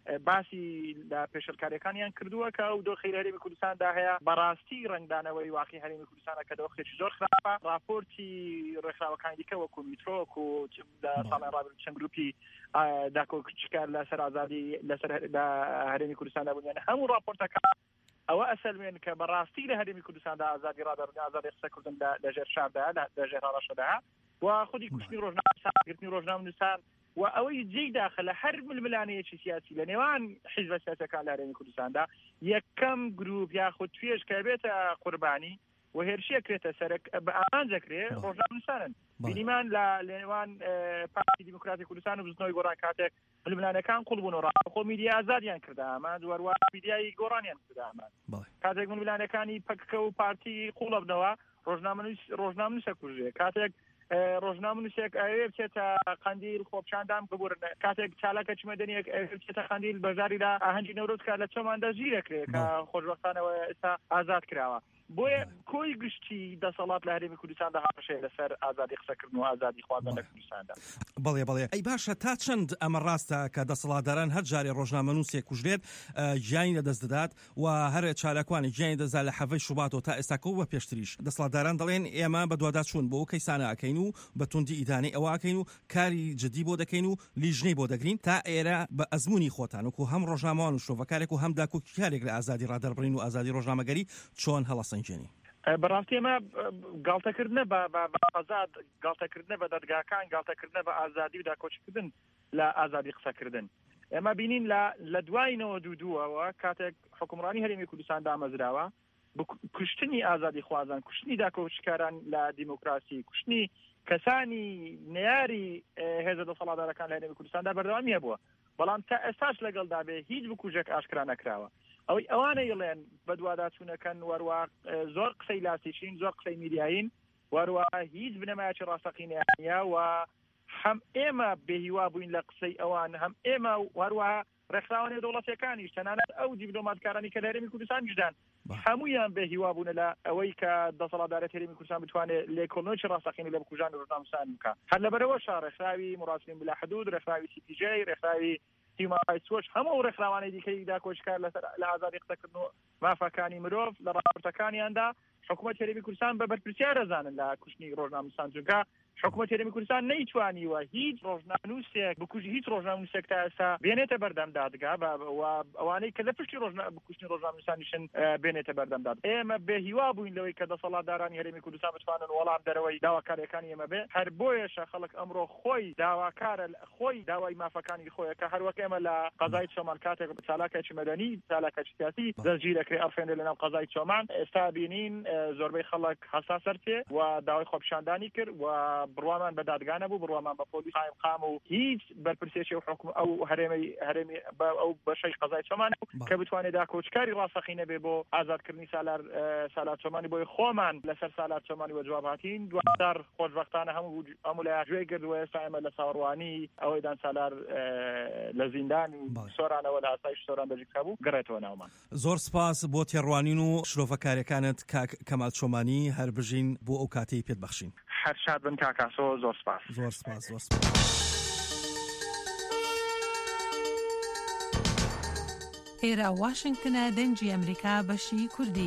باسی لە پێشەرکاریەکانیان کردووە کە ئەو دۆخی هەرێمی کوردستاندا هەیە بەڕاستی ڕنگدانەوەی واقعی هەرێمی کوردستانە کە دۆخێکی زۆر خراپە راپۆرتی ڕێکخراوەکانی دیکە وەکو میترۆک و لە ساڵیان ڕابردوو چەند گروپی داکۆکچکار لەسەر ئازادی لەسەر لە هەرێمی کوردستاندا بوونیان هەموو راپۆرتەکان ئەوە ئەسەلمێن کە بەڕاستی لە هەرێمی کوردستاندا ئازادی ڕادەڕوین ئازادی قسەکردن لەژێر شاردا لەژێر هەڕەشەدا و خودی کوشتنی ڕۆژنامەنووسان گرتنی ڕۆژنامەنووسان و ئەوەی جێی داخل لە هەر ململانەیەکی سیاسی لە نێوان حیزبە سیاسیەکان لە هەرێمی کوردستاندا یەکەم گروپ یاخود توێژ کە بێتە قوربانی و هێرشیەکرێتە سەرک بە ئامان دەکرێت ڕۆژنامەنووسانن بینیمان لە لێوان پارتی دیموکراتی کوردستان و بزنەوەی گۆڕان کاتێک ململانەکان قوڵ بوون و ڕاستەخۆ میدیا ئازادیان کردا ئەمان دووەروە میدیای گۆڕانیان کردا ئەمان کاتێک ململانەکانی پەککە و پارتی قوڵە بنەوە ڕۆژنامەنووسە کوژێ کاتێک ڕۆژنامەنووسێک ئەوێ بچێتە قەندیل خۆپشاندام ببوورن کاتێک چالاکە چمەدەنیەک بچێتە قەندیل بەژاری لە ئاهەنگی نەورۆزکە لە چۆماندا ژیرەکرێت کە خۆشبەختانەوە ئێستا ئازاد کراوە بۆیە کۆی گشتی دەسەڵات لە هەرێمی کوردستاندا هاتەشێ لەسەر ئازادی قسەکردن و ئازادی خواردن لە کوردستاندا بەڵێ بەڵێ ئەی باشە تا چەند ئەمە ڕاستە کە دەسەڵاتداران هەر جارێ ڕۆژنامەنووسێک کوژرێت گیانی لەدەست دەدات و هەر چالاکوانی گیانی دەزات لە حەڤەی شوبات و تا ئێستاکە بە پێشتریش دەسەڵاتداران دەڵێن ئێمە بە دووادات چوون بۆ کەیسانە ئەکەین و بە توندی ئیدانەی ئەوە ئەکەین و کاری جدی بۆ دەکەین و لیژنەی بۆ دەگرین تا ئێرە بە ئەزمموی خۆتان وکو هەم ڕۆژنامەوان و شۆڤەکارێک و هەم داکوکارێک لە ئازادی ڕادەربڕین و ئازادی ڕۆژنامەگەری چۆن هەڵەسەنجێنی بەڕاستی ئەمە گاڵتەکردنە بە ئازاد گاڵتەکردنە بە دەرگاکان گاڵتەکردنە بە ئازادی و داکۆچکردن لە ئازادی قسەکردن ئێمە بینین لە دوایینەوە دوو دووەوە کاتێک حکومڕانی هەرێمی کوردستان دامەزراوە کوشتنی ئازادی خوازان کوشتنی داکۆچکاران لە دیموکراسی کوشتنی کەسانی نەیاری هێزە دەسەڵاتدارەکان لە هەرێمی کوردستاندا بەردەوامی هەبووە بەڵام تا ئێستاش لەگەڵدا بێ هیچ بکوژێک ئاشکرا نەکراوە ئەوەی ئەوانە یڵێن بە دوواداچوونەکەن وەروە زۆر قسەی لاسیشین زۆر قسەی میدیاین وەروە هیچ بنەمایەکی ڕاستەقینەیە و هەم ئێمە بێهیوا بووین لە قسەی ئەوان هەم ئێمە وەروە ڕێکخراوانی دەوڵەتیەکانیش تەنانەت ئەو دیپلۆماتکارانی کە لە هەرێمی کوردستان گشتان هەمویان بێهیوا بوون لە ئەوەی کە دەسەڵاتدارێت هەرێمی کوردستان بتوانێت لێکۆڵینەوەی ڕاستەقینی لە بکوژان ڕۆژنامەنووسان بکات هەر لەبەرەوەشە ڕێکخراوی مراسلین بلا حدود ڕێکخراوی سی پی جی ڕێکخراوی تیمایسۆش هەموو ڕێکخراوانی دیکەی داکۆچکار لە ئازادی قسەکردن و مافەکانی مرۆڤ لە ڕاپۆرتەکانیاندا حکوومەت هەرێمی کوردستان بە بەرپرسیار دەزانن لە کوشتنی ڕۆژنامەنووسان چونکە حکوومەت هەرێمی کوردستان نەیتوانیوە هیچ ڕۆژنامەنووسێک بکوژی هیچ ڕۆژنامەنووسێک تا ئێستا بێنێتە بەردەم دادگا ئەوانەی کە لە پشتی بکوشتنی ڕۆژنامەنووسانیشن بێنێتە بەردەم داد ئێمە بێهیوا بووین لەوەی کە دەسەڵاتدارانی هەرێمی کوردستان بتوانن وەڵام دەرەوەی داواکاریەکانی ئێمە بێ هەر بۆیەشە خەڵک ئەمڕۆ خۆی داواکارە خۆی داوای مافەکانی خۆیە کە هەروەک ئێمە لە قەزای چۆمان کاتێک چالاکێکی مەدەنی چالاکێکی سیاسی دەستگیرەکرێ ئەڵفێنێ لەناو قەزای چۆمان ئێستا بینین زۆربەی خەڵک حساسەر تێ و داوای خۆپیشاندانی کرد و بڕوامان بە دادگانە بوو بڕوامان بە پۆلیس قایم قام و هیچ بەرپرسێکی حکوم ئەو هەرێمی هەرێمی ئەو بەشەی قەزای چۆمان کە بتوانێت داکۆچکاری ڕاستەقینە بێ بۆ ئازادکردنی سالار سالار چۆمانی بۆی خۆمان لەسەر سالار چۆمانی وە جواب هاتین دواتر خۆشبەختانە هەموو هەموو لای گوێ کردووە ئێستا ئێمە لە ساوەڕوانی ئەوەیدان سالار لە زیندان سۆرانەوە لە ئاسایش سۆران دەجیکا بوو گەڕێتەوە ناومان زۆر سپاس بۆ تێڕوانین و شرۆڤەکارەکانت کەمال چۆمانی هەر بژین بۆ ئەو کاتەی پێت بەخشین هەر شاد بن کاکاسۆ زۆر سپاس زۆر سپاس زۆر سپاس ئێرە واشنگتنە دەنگی ئەمریکا بەشی کوردی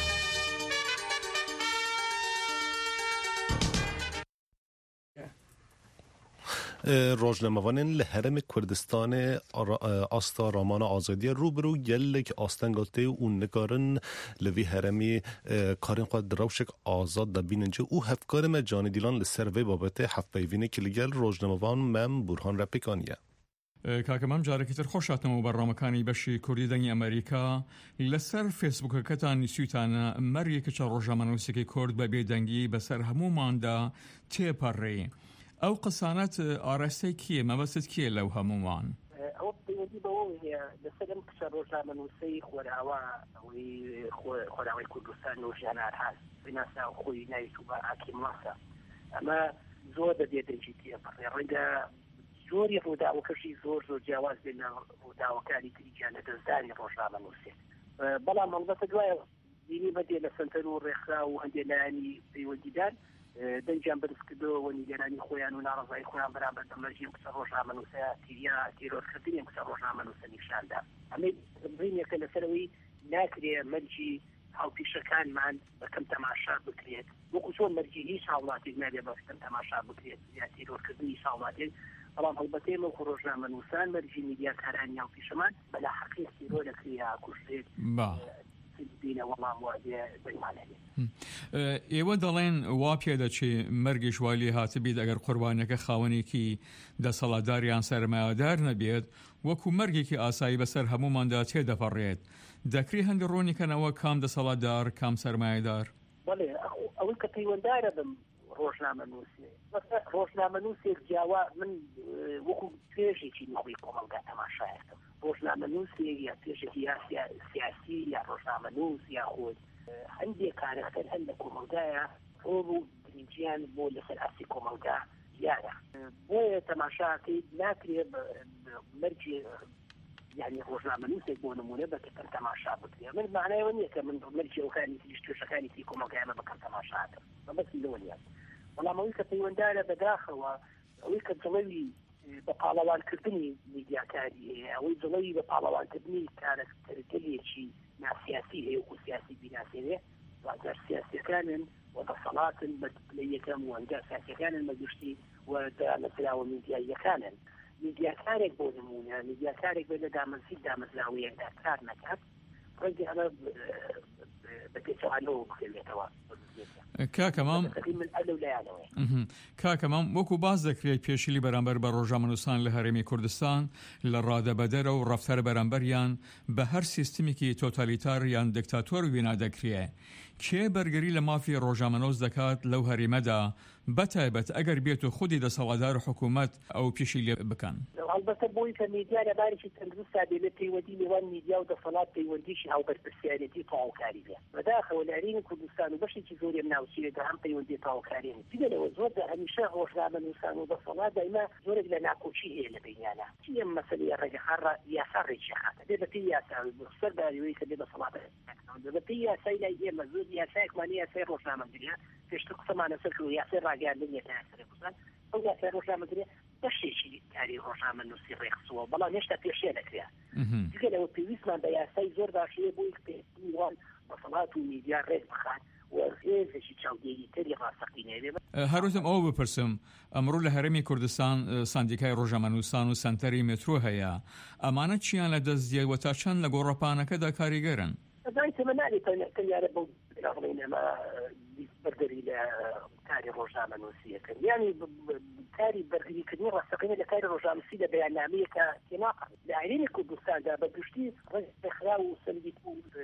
ڕۆژنامەوانên li Herêmê Kurdistanê asta ramana azadiya rûbirû gelek astengotê û nikarin li vî herêmê karên xwe di rewşek azad de bînin cî û hevkarê me canîdîlan li ser vê babetê hevpeyvînekî li gel rojnamevan Mem Burhan Repêkaniye. کاکەمام جارێکی تر خۆشاتەوە بەڕامەکانی بەشی کوردی دەنگی ئەمریکا لەسەر فێسبوکەکەتان نووسیتانە مەریەکە ڕۆژنامەنووسەکەی کورد بە بێدەنگی بەسەر هەموماندا تێپەڕێ ئەو قسانەت ئاراستەی کیە مەبەست کیە لەو هەمومان ئەوە پەیوەندی بەوە لەسەر ئەم قسە ڕۆژنامەنووسەی خۆراوە ئەوەی خۆراوەی کوردستان و ژیانار هەست بناسا و خۆی ناویست بە حاکیم واسە ئەمە زۆر دەبێت دەنجی تێپەڕێ ڕێگە زۆری ڕووداوەکەشی زۆر زۆر جیاواز بێن لە ڕووداوەکانی تریجان لە دەستدانی ڕۆژنامەنووسێت بەڵام مەڵبەتە دوایە بینی بەدێ لە سنتەر و ڕێکخرا و هەندێک لایانی پەیوەندیدان دەنجیان بەرزکردەوە نیگەرانی خۆیان و ناڕزایی خۆیان بەرامبەر بەمەرجی قسە ڕۆژنامەنووسە تیریا تیرۆرکردنی قسە ڕۆژنامەنووسە نیشاندا ئەمە بڕینێکە لەسەرەوەی ناکرێ مەرجی هاوپیشەکانمان بەکەم تەماشا بکرێت وەکو چۆن مەرجی هیچ هاوڵاتێک نابێ بەکەم تەماشا بکرێت یا تیرۆرکردنی هاوڵاتێک بەڵام هەڵبەتەی وەکو ڕۆژنامەنووسان مەرجی میدیاکارانی هاوپیشەمان بەلا حەقیق تیرۆ دەکرێ یا کوشتێت ئێوە دەڵێن وا پێ دەچێ مەرگی شوالی هاتبێت ئەگەر قوربانەکە خاوەنێکی دەسەڵاتداریان سەرمایه‌دار نەبێت وەکو مەرگێکی ئاسایی بەسەر هەموماندا تێدەپەڕێت دەکری هەندی ڕۆنیکەنەوە کام دەسەڵاتدار کام سەرمایه‌دار بەڵێ ئەوەی کە پەیوەنددارە بم ڕۆژنامە نووسێ ڕۆژنامە نووسێک جیاوا من وەکو پێشێکی نخۆی کۆمەلگا تەماشایەکەم ڕۆژنامە نووسێک یا پێشێکی یا سیاسی یا ڕۆژنامە نووس یا خۆی هەندێک کارەکتەر هەند لە کۆمەلگایە ڕۆڵ و گرنگیان بۆ لەسەر ئاسی کۆمەلگا یارە بۆیە تەماشاکەی ناکرێت مەرجێ يعني ڕۆژنامە نووسێک بۆ نمونە بەکەم تەماشا بکرێ من معنایەوە نییە کە من مەرجێ ئەوکانی تریش توێشەکانی تی کۆمەلگایمە بەکەم تەماشاکەم بەبەستی لەوە نیە بەڵام ئەوەی کە پەیوەنددارە بەداخەوە ئەوەی کە جڵەوی بە پاڵەوانکردنی میدیاکاری هەیە ئەوەی جڵەوی بە پاڵەوانکردنی کارەکتەرگەلێکی ناسیاسی هەیە وەکو سیاسی بیناسیێنێ وەگەر سیاسیەکانن و دەسەڵاتن بە لە یەکەم وەنگە سیاسیەکانن بەگشتی و دامەزراوە میدیاییەکانن میدیاکارێک بۆ نمونە میدیاکارێک بێ لە دامەزی دامەزراوەیەکدا کار نەکات ڕەنگە ئەمە بە پێچەوانەوە بخێنێتەوە کاکەمام کاکەمام وەکو باز دەکرێت پێشیلی بەرامبەر بە ڕۆژنامە نووسان لە هەرێمی کوردستان لە ڕادەبەدەرە و ڕەفتەر بەرامبەریان بە هەر سیستمێکی تۆتالیتار یان دکتاتۆر وینا دەکرێت کێ بەرگەری لە مافی ڕۆژنامەنووس دەکات لەو هەرێمەدا بەتایبەت ئەگەر بێت و خودی دەسەڵاتدار حکوومەت ئەو پێشیلی بکەن البته بۆی کە میدیا لەبارێکی تەندروستە بێ لە پەیوەندی نێوان میدیا و دەسەڵات پەیوەندیشی هاوبەرپرسیارەتی تەواوکاری بێ بەداخەوە لە هەرێمی کوردستان و بەشێکی زۆری ناوچەیەدا هەم پەیوەندی تەواوکاریان دیگەلەوە زۆردا هەمیشە ڕۆژنامە نووسان و دەسەڵات دایما زۆرێک لە ناکۆچی هەیە لە بینیانە چی ئەم مەسەلەی ڕێگەحڕ یاسا ڕێکی خاتە بێ بەپێی یاسا سەرداریەوەی کە بێ دەسەڵات بەپێی یاسای لای ئێمە زۆر یاسایەکمانی یاسای ڕۆژنامەنووسیە پێشتر قسەمانە سەر کرد و یاسای ڕاگەاندنیەکە یاسای کوردستان ئەو یاسای ڕۆژنامەنووسیە بەشێکی کاری ڕۆژنامە نووسی ڕێخسووە بەڵام هێشتا پێشێ دەکرێت دیگە لەوە پێویستمان بە یاسای زۆر باشەیە بۆی پێوان دەسەڵات و میدیا ڕێک بخات وێزێکی چاودێری تری ڕاستەقینێ هەروتم ئەوە بپرسم ئەمڕۆ لە هەرێمی کوردستان ساندیکای ڕۆژنامە نووسان و سەنتەری مترۆ هەیە ئەمانە چیان لە دەستیەوە تا چەند لە گۆڕەپانەکەدا کاریگەرن ئەمە نارێتەنیارە بەو بڵێنەمە بەردەری لە کاری ڕۆژنامە نووسیەکەن یانی کاری بەرگریکردنی ڕاستەقینە لە کاری ڕۆژنامەنووسی لە بەیاننامەیەکە تێناقن لە هەرێمی کوردستاندا بە گشتی ڕێکخرا و سەرنجی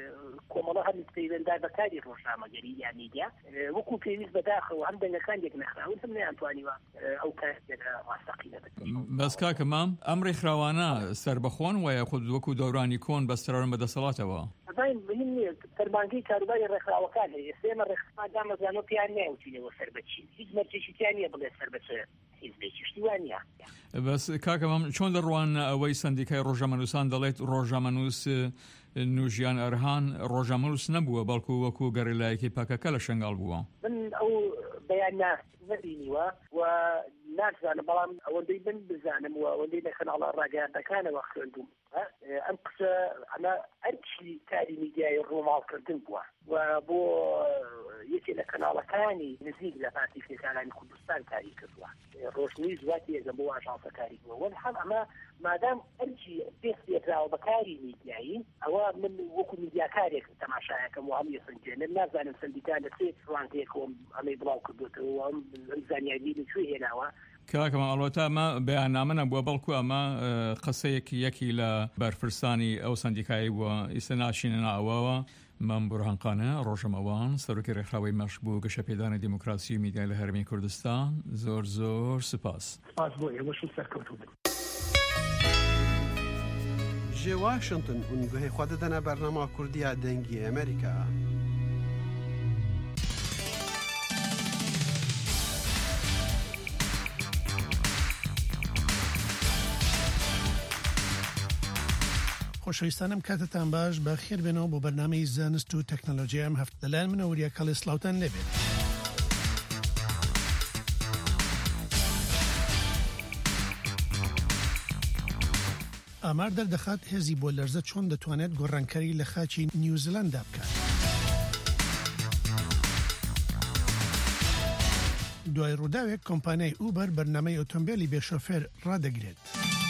کۆمەڵە هەمی پەیوەنددار بە کاری ڕۆژنامەگەری یان میدیا وەکو پێویست بەداخەوە هەم دەنگەکان یەک نەخراون هەم نەیانتوانیوە ئەو کارێکە ڕاستەقینە بکەن بەس کاکەمام ئەم ڕێکخراوانە سەربەخۆن وایە خود وەکو دەورانی کۆن بەستەرن بەدەسەڵاتەوە مهم نییە فەرمانگەی کاروباری ڕێکخراوەکان هەیە ئێمە ڕێکخراوەکان مەزانۆ پیان ناوچینەوە سەر بەچین هیچ مەرجێکی تیان نییە بڵێ سەر بەچ حیزبێکی شتیوان نییە بەس کاکەمام چۆن دەڕوان ئەوەی سەندیکای ڕۆژنامە نووسان دەڵێت ڕۆژنامە نووس نوژیان ئەرهان ڕۆژنامە نووس نەبووە بەڵکو وەکو گەڕێلایەکی پاکەکە لە شنگال بووە من ئەو بەیان نەبینیوە و نازانم بەڵام ئەوەندەی من بزانم و ئەوەندەی لە خەناڵە ڕاگەیاندەکانەوە خوێندوم ئەم قسە ئەمە هەرچی کاری میدیای ڕۆماڵکردن بووە و بۆ یەکێ لە کەناڵەکانی نزیک لە پارتیکەکانی کوردستان کاری کردووە ڕۆژنووی زواتی ێزم بۆ ئاژانسە کاری بووە وەڵحەم ئەمە مادام ئەرچی پێست پێکراوە بەکاری میدیایی ئەوە من وەکو میدیاکارێک تەماشایەکەم و هەم یەسنجێنم نازانم سندیکان لە سێ ڕوانگەیەکەوە ئەمەی بڵاو کردوێتەوە ئەم زانیاری لەکوێ هێناوە کاکەمە ئەڵۆتا ئەمە بەیاننامە نەبووە بەڵکو ئەمە قسەیەکی یەکی لە بەرپرسانی ئەو سندیکایی بووە ئیسە ناشینە ناوەوە مام بورهانقانە ڕۆژەمەوان سەرۆکی ڕێکخراوەی مەشبوو گەشەپێدانی دیموکراسی و میدیا لە هەرێمی کوردستان زۆر زۆر سپاس سپاس بۆ ئێوەش و سەرکەوتوو ji Washington û guhê xwe didine bernama Kurdiya dengê Amerîka. خۆشەویستانم کاتتان باش بە خێر بێنەوە بۆ بەرنامەی زانست و تەکنۆلۆژیا ئەم هەفتە لەلایەن منە وریە کاڵی سلااوتان لێبێت. ئامار دەردەخات هێزی بۆ لەرزە چۆن دەتوانێت گۆڕانکاری لە خاچی نیوزیلاندا بکات. دوای ڕووداوێک کۆمپانیای ئوبەر بەرنامەی ئۆتۆمبیلی بێشۆفێر ڕادەگرێت.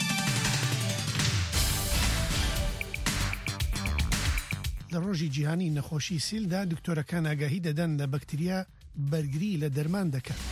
لە ڕۆژی جیهانی نەخۆشی سیلدا دکتۆرەکان ئاگاهی دەدەن لە بەکتریا بەرگری لە دەرمان دەکات.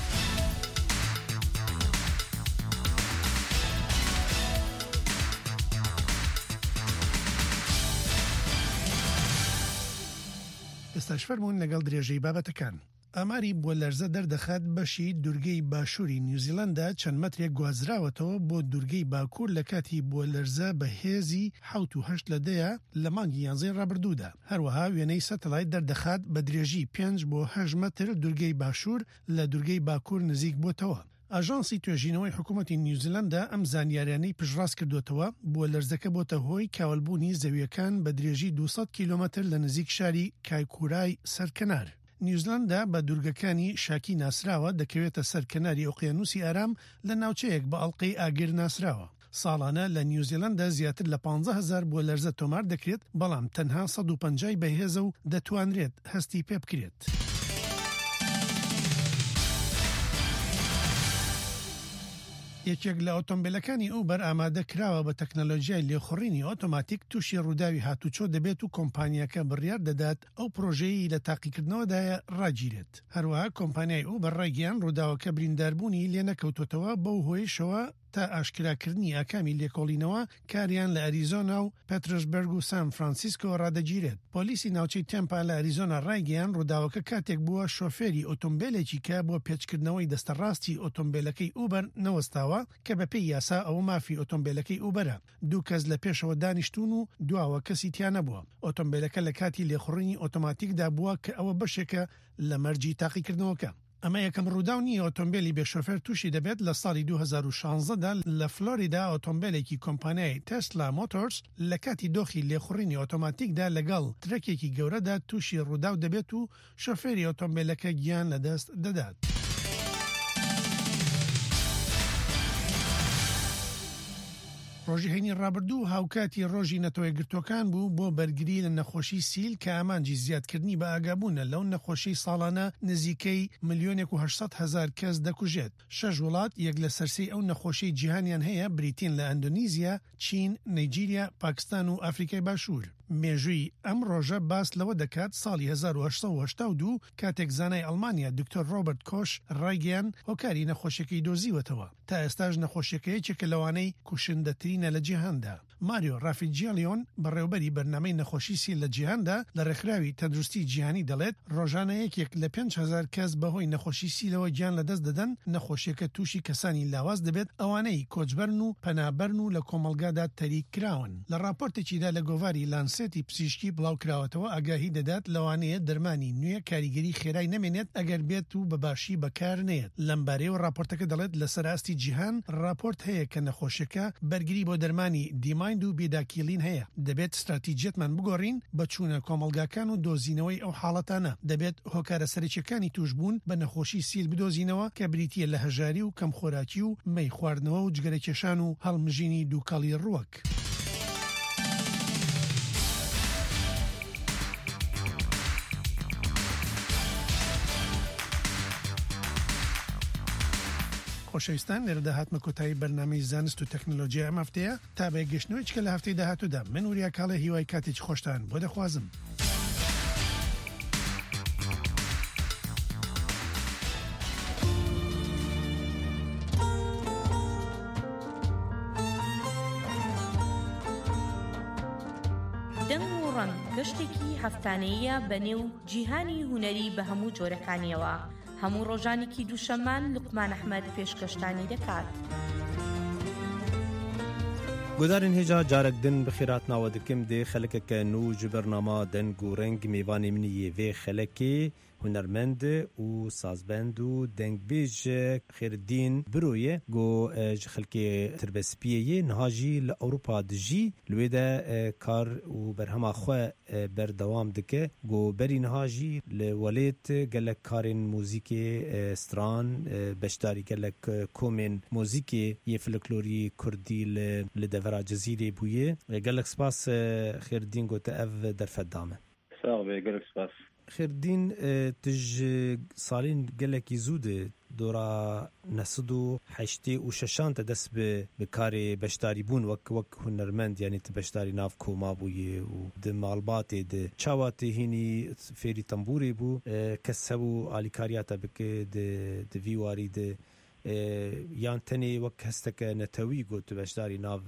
ئێستاش فەرمونون لەگەڵ درێژەی بابەتەکان. ئاماری بۆ لەرزە دەردەخات بەشی دوورگەی باشووری نیوزیلاندا چەند مەترێک گوازراوەتەوە بۆ دوورگەی باکوور لە کاتی بۆ لەرزە بە هێزی حوت و هەشت لە دەیە لە مانگی یانزەی ڕابردوودا. هەروەها وێنەی سەتەلایت دەردەخات بە درێژی پێنج بۆ هەژ مەتر دوورگەی باشوور لە دوورگەی باکوور نزیک بۆتەوە. ئاژانسی توێژینەوەی حکوومەتی نیوزیلاندا ئەم زانیاریانەی پشتڕاست کردوتەوە بۆ لەرزەکە بۆتە هۆی کاولبوونی زەویەکان بە درێژی دووسەد کیلۆمەتر لە نزیک شاری کایکورای سەرکەنار. نیوزیلاندا بە دوورگەکانی شاکی ناسراوە دەکەوێتە سەرکەناری ئۆقیانوسی ئارام لە ناوچەیەک بە ئەڵقەی ئاگر ناسراوە. ساڵانە لە نیوزیلاندا زیاتر لە پانزە هەزار بۆ لەرزە تۆمار دەکرێت، بەڵام تەنها سەد و پەنجا بەهێزە و دەتوانرێت هەستی پێ بکرێت. یەکێک لە ئۆتۆمبیلەکانی ئوبەر ئامادە کراوە بە تەکنەلۆژیای لێخوڕینی ئۆتۆماتیک تووشی ڕووداوی هاتوچۆ دەبێت و کۆمپانیاکە بڕیار دەدات ئەو پرۆژەیە لە تاقیکردنەوەدایە ڕاگیرێت. هەروەها کۆمپانیای ئوبەر ڕایگەیان ڕووداوەکە برینداربوونی لێ نەکەوتوتەوە بەو هۆیشەوە تا ئاشکراکردنی ئاکامی لێکۆڵینەوە کاریان لە ئەریزۆنا و پێترسبەرگ و سان فرانسیسکۆ ڕادەگیرێت. پۆلیسی ناوچەی تێمپا لە ئەریزۆنا ڕایگەیان ڕووداوەکە کاتێک بووە شۆفێری ئۆتۆمبیلێکی کە بۆ پێچکردنەوەی دەستەڕاستی ئۆتۆمبیلەکەی ئوبەر نەوەستاوە کە بەپێی یاسا ئەوە مافی ئۆتۆمبیلەکەی ئوبەرە. دوو کەس لە پێشەوە دانیشتون و دواوە کەسی تیا نەبووە. ئۆتۆمبیلەکە لە کاتی لێخوڕینی ئۆتۆماتیکدا بووە کە ئەوە بەشێکە لە مەرجی تاقیکردنەوەکە. ئەمە یەکەم ڕووداو نیە ئۆتۆمبیلی بێشۆفێر تووشی دەبێت. لە ساڵی دوو هەزار و شانزەدا لە فلۆریدا ئۆتۆمبیلێکی کۆمپانیای تسلا مۆتۆرس لە کاتی دۆخی لێخوڕینی ئۆتۆماتیکدا لەگەڵ ترەکێکی گەورەدا تووشی ڕووداو دەبێت و شۆفێری ئۆتۆمبیلەکە گیان لەدەست دەدات. ڕۆژی هەینی ڕابردوو هاوکاتی ڕۆژی نەتەوەی گرتوەکان بوو بۆ بەرگری لە نەخۆشی سیل کە ئامانجی زیادکردنی بە ئاگابوونە لەو نەخۆشی ساڵانە نزیکەی ملیۆنێک و هەشسەد هەزار کەس دەکوژێت. شەش وڵات یەک لە سەرسی ئەو نەخۆشی جیهانیان هەیە، بریتین لە ئەندونیزیا، چین، نەیجیریا، پاکستان و ئەفریقای باشوور. مێژووی ئەم ڕۆژە باس لەوە دەکات ساڵی هەزار و هەشسەد و هەشتا و دوو کاتێک زانای ئەڵمانیا دکتۆر ڕۆبرت کۆش ڕایگەیان هۆکاری نەخۆشیەکەی دۆزیوەتەوە. تا ئێستاش نەخۆشیەکەیەکێکە لەوانەی کوشندەترینە لە جیهاندا. ماریۆ ڕافیجیالیۆن بەڕێوەبەری بەرنامەی نەخۆشی سیل لە جیهاندا لە ڕێکخراوی تەندروستی جیهانی دەڵێت ڕۆژانە یەکێک لە پێنج هەزار کەس بەهۆی نەخۆشی سیلەوە گیان لەدەست دەدەن. نەخۆشیەکە تووشی کەسانی لاواز دەبێت ئەوانەی کۆچبەرن و پەنابەرن و لە کۆمەلگادا تەریک کراون. لە راپۆرتێکیدا لە گۆڤاری لانسێتی پزیشکی بڵاوکراوەتەوە ئاگاهی دەدات لەوانەیە دەرمانی نوێ کاریگەری خێرای نەمێنێت ئەگەر بێت و بەباشی بەکار نێت. لەم بارەیەوە راپۆرتەکە دەڵێت لە سەراستی جیهان راپۆرت هەیە کە نەخۆشیەکە بەرگری بۆ دەرمانی دیمایند و بێداکیلین هەیە. دەبێت استراتیجیەتمان بگۆڕین بە چوونە کۆمەلگاکان و دۆزینەوەی ئەو حاڵەتانە. دەبێت هۆکارە سەرچیەکانی توشبوون بە نەخۆشی سیل بدۆزینەوە کە بریتیە لە هەژاری و کەم خۆراکی و مەی خواردنەوە و جگەرەکێشان و هەڵمژینی دووکەڵی ڕووەک. خۆشەویستان، لێرەدا هاتمە کۆتایی بەرنامەی زانست و تەکنۆلۆژیا ئەم هەفتەیە تا بەگەشتنەوەیچکە لە هەفتەی داهاتوودا من وریا کاڵە هیوای کاتێکی خۆشتان بۆ دەخوازم. دەنگ و ڕەنگ گەشتێکی هەفتانەیە بە نێو جیهانی هونەری بە هەموو جۆرەکانیەوە. هەموو ڕۆژانێکی دووشەمان لوقمان ئەحمەد پێشکەشتانی دەکات. گودارên hêja carek din bi xêratnawe dikim dê xelekeke nû ji bernama deng û reng mêvanê min yê vê xelekê hunermend û sazbend û dengbêj Xêrdîn Biroyê got ji xelkê tirbespiyê niha jî li Ewropa dijî li wê de kar û berhema xwe berdewam dike. Got berî niha jî li welêt gelek karên mûzîkê stran beşdarî gelek komên mûzîkê yê folklorî Kurdî li devera Cezîrê bûye. Gelek spas Xêrdîn gote ev derfet dame. Sağ ol bê, gelek spas. Xêrdîn tij salên gelekî zû de dora nesed û heştê û şeşan te dest bi bi karê beşdarî bûn wek wek hunermend, yanî tu beşdarî nav koma bûyê û di malbatê de çawa tê hînî fêrî tembûrê bû kes hebû alîkariya te bike di di vî warî de yan tenê wek hesteke netewî got tu beşdarî nav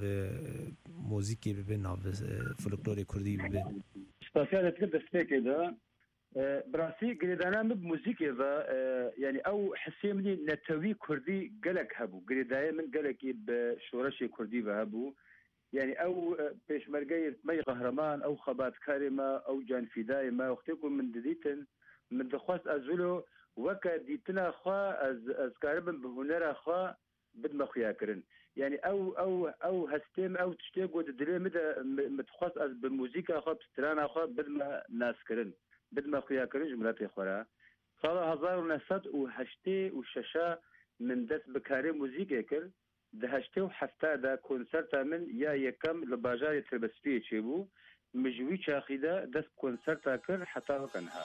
mûzîkê bibe, nav folklorê Kurdî bibe. Spasiya destpêkê de براسي قريدانا مب موسيقى يعني او حسيمني نتوي كردي قلق هبو قريدايا من قلقي بشورشي كردي بهبو يعني او بيش مرقاي مي قهرمان او خبات كارمه او جان فداي ما وقتكم من دديتن من دخواست ازولو وكا ديتنا خوا از از كاربن بهنر خوا بدما خياكرن يعني او او او هستيم او تشتيق دلي مدى متخص از بموسيقى خوا بسترانا خوا بدما ناسكرن بدما خياكرن جملاتي خورا صار هزار ونسد وهشتي وششا من دس بكاري موسيقى كر دهشتي وحفتا دا كونسرتا من يا يكم لباجاري تربسفيه چيبو مجوي چاخيدا دس كونسرتا كر حتى وكنها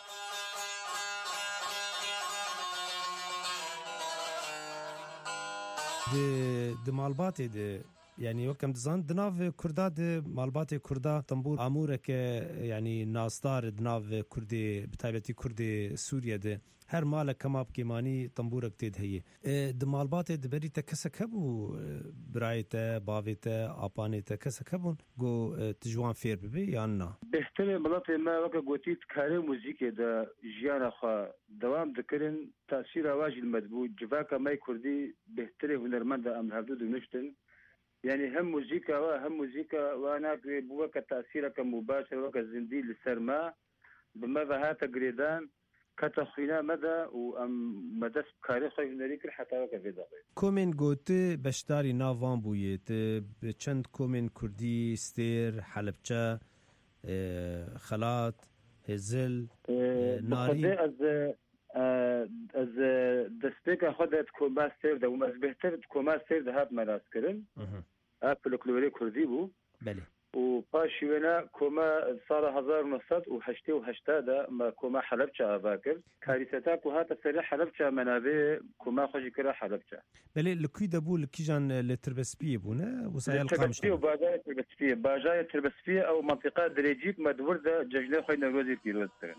د مالباتي د يعني وكم دزان دناف كردا د مالباتي كردا طنبور امورك يعني ناستار دناف كردي بتايبتي كردي سوريا د هر مالك كما بكيماني طنبورك تيد هي د مالباتي د بري تكسكبو برايته باويته ابانيته كسكبون جو تجوان فير بي يانا بهتر ملاتي ما وكا غوتيت كاري موزيكي د جيانا خا دوام ذكرن تاثير واجي المدبوج جفاكا ماي كردي بهتر هنرمند ام هردود نشتن يعني هم موسيقى وهم موسيقى وانا بوكا تاثيرك مباشر وكا زندي للسرما بماذا هات قريدان كتخينا مدى وام مدى كاري خوي نريك حتى وكا في دقيق كومين قوت بشتاري نافان بويت بچند كومين كردي ستير حلبچة خلات هزل ناري از از دستك خدت كوما ستير ده وما بهتر كوما ستير ده هات مراس كرن ابل كلوري كردي بو بله وباشينا كوما صار هزار ونصد وحشتي وحشتا ده ما كوما حلبچا افاكر كارثتاك وهات سري حلبچا منابه كوما خوشي كرا حلبچا بله لكي دبو لكيجان لتربسبيه بونا وسايل قامش باجاي تربسبيه باجاي تربسبيه او منطقه دريجيك مدور ده ججله خوي نروزي بيروز ترن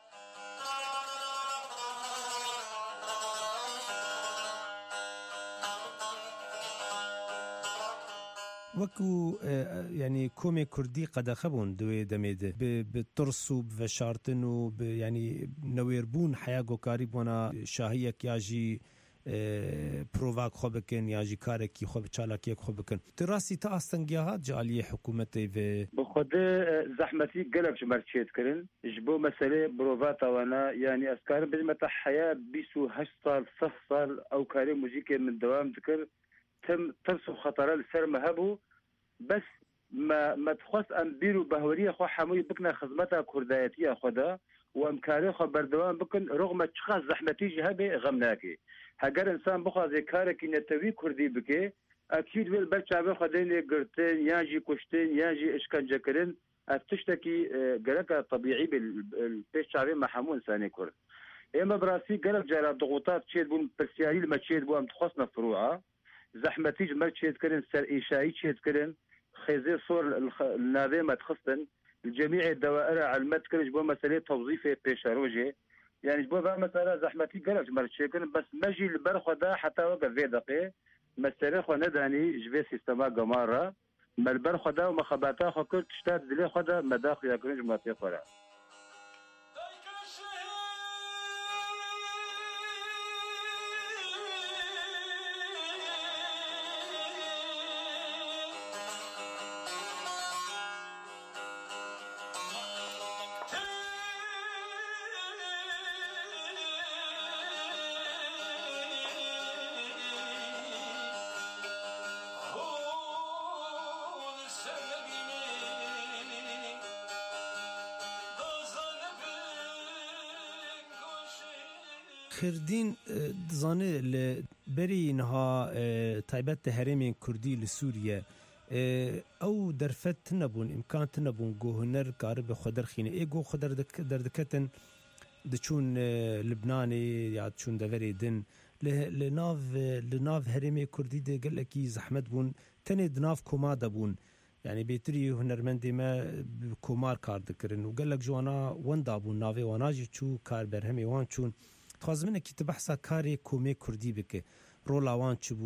وكو يعني كومي كردي قد خبون دوي دميد بترسو بفشارتن و يعني نويربون حياغو كاريب وانا شاهيك ياجي بروفاك خوبكن ياجي كاركي خوب چالاكي خوبكن تراسي تا استنگيهات جاليه حكومتي في بخد زحمتي قلب جمرشيت كرن جبو مساله بروفات وانا يعني اسكار بزمت حياه بيسو هشت صال صف صال او كاري موزيكي من دوام ذكر تم ترسو خطر السر مهبو بس ما ما تخص ام بيرو بهوريه خو حموي بكنا خدمتها كردايتيه خدا وامكانيه خو بردوام بكن رغم تشخاص زحمتي جهبه غمناكي هاجر انسان بخو ذكرك نتوي كردي بكي اكيد ويل برشا خديني قرتين ياجي كشتين ياجي اشكنجه كرن افتشتكي قرقه طبيعي بالبيش شعبي محمود ثاني كرد اما براسي قرب جرى ضغوطات تشيد بون برسياري لما تشيد بو ام تخصنا فروعه زحمتي جمر تشيد كرن سر ايشاي تشيد كرن خيزي صور النادي ما تخصن الجميع الدوائر على المتكر جبوا مسألة توظيفه بيشاروجي يعني جبوا مسألة زحمتي قرب جمر تشيد كرن بس مجي البرخو ده حتى وقف في دقيقة مسألة خو نداني جبي سيستما قمارة ما البرخو ده ومخباتا خو كل تشتاد دلي خو ده مداخل يكرن جمرتي خورا خردين دزانه لبري نها تايبت هرمين كردي لسوريا او درفت تنبون امكان تنبون جو هنر قارب خدر خينه اي جو خدر دردكتن دچون لبناني يا دچون دوري دن لناف لناف هرمي كردي دي قال لك زحمت بون تني دناف كوما دبون يعني بيتري هنرمندي ما كومار كار دكرن وقال لك جوانا وندا بون نافي وناجي تشو كار برهمي وان چون خوازمنه کی تبحثا کاری کومی کردی بکه رولا وان چبو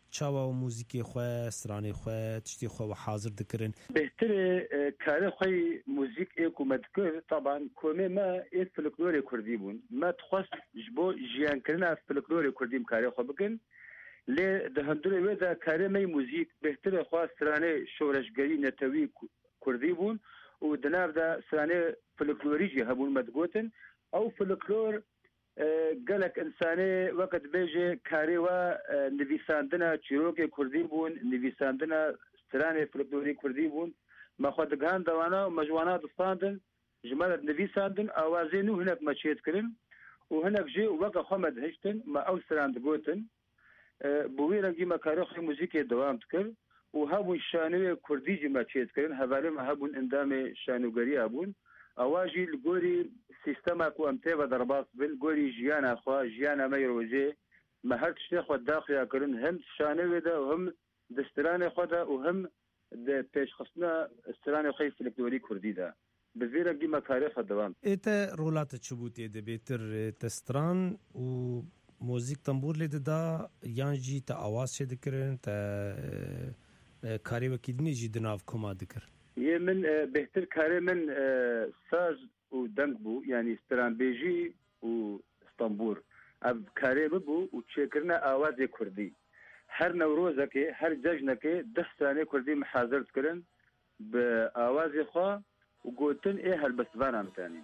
چاوا و موزیکی خو سرانی خو تشتی خو حاضر دکرن بهتر کار خوی موزیک حکومت کرد طبعا کومه ما ات فلکلور کردی بون ما تخص جبو جیان کرنا فلکلور کردیم کار خو بکن ل ده هندره ودا کار می موزیک بهتر خو سرانی شورشگری نتوی کردی بون و دناب دا سرانی فلکلوری جه هبون مدگوتن او فلکلور قالك إنساني وقت بيجي كاريوا نفيساندنا تشيروكي كردي بون نفيساندنا ستراني فلكلوري كردي بون ما خد قهان دوانا ومجوانات ستاندن جمالة نفيساندن أوازينو هناك ما تشيت كرن وهناك جي وقا خمد هشتن ما أو سراند قوتن بويرا جيما كاريخي موزيكي دوام تكر وهابون شانوي كردي جيما تشيت كرن هفالي ما هابون اندامي شانوغري هابون اواجي الجوري سيستما كو امتى ضربات بالجوري جيانا اخوا جيانا ميروجي ما هرت شيخ الداخل كرن هم شانوي ده وهم دستراني خدا وهم ده بيش خصنا استراني خيف الكدوري كردي ده بزيرا ديما تاريخ الدوام ايتا رولات تشبوتي ده بيتر تستران و موزيك تنبور لده دا يانجي تا آواز شه دكرن تا كاري وكيدني جي دناف كوما دكر هي من بهتر كاري من ساز ودنگ بو يعني استرانبيجي و اسطنبول اب كاري بو وتشكرنا آواز كردي هر نوروزك هر ججنك ده ثانية كردي محاضر تكرن بآواز خوا وقوتن ايه هالبسبان عم تاني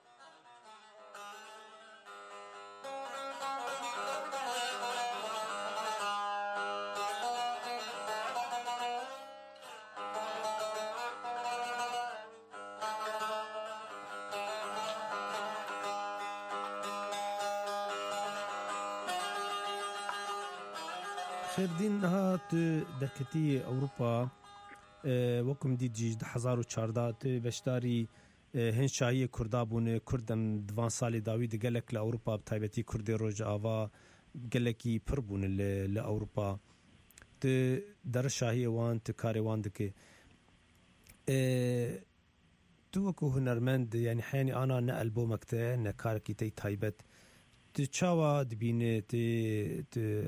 خيردين هات دركتي أوروبا وكم دي جيج حزار وشاردات بشتاري هن شاهي كردابون كردن دوان سالي داويد قالك لأوروبا بتايبتي كردي روج آوا قالكي بربون لأوروبا در شاهي وان تكاري وان دكي تو وكو هنرمند يعني حيني أنا نقل بو مكتا نكاركي تي تايبت تشاوا دبيني تي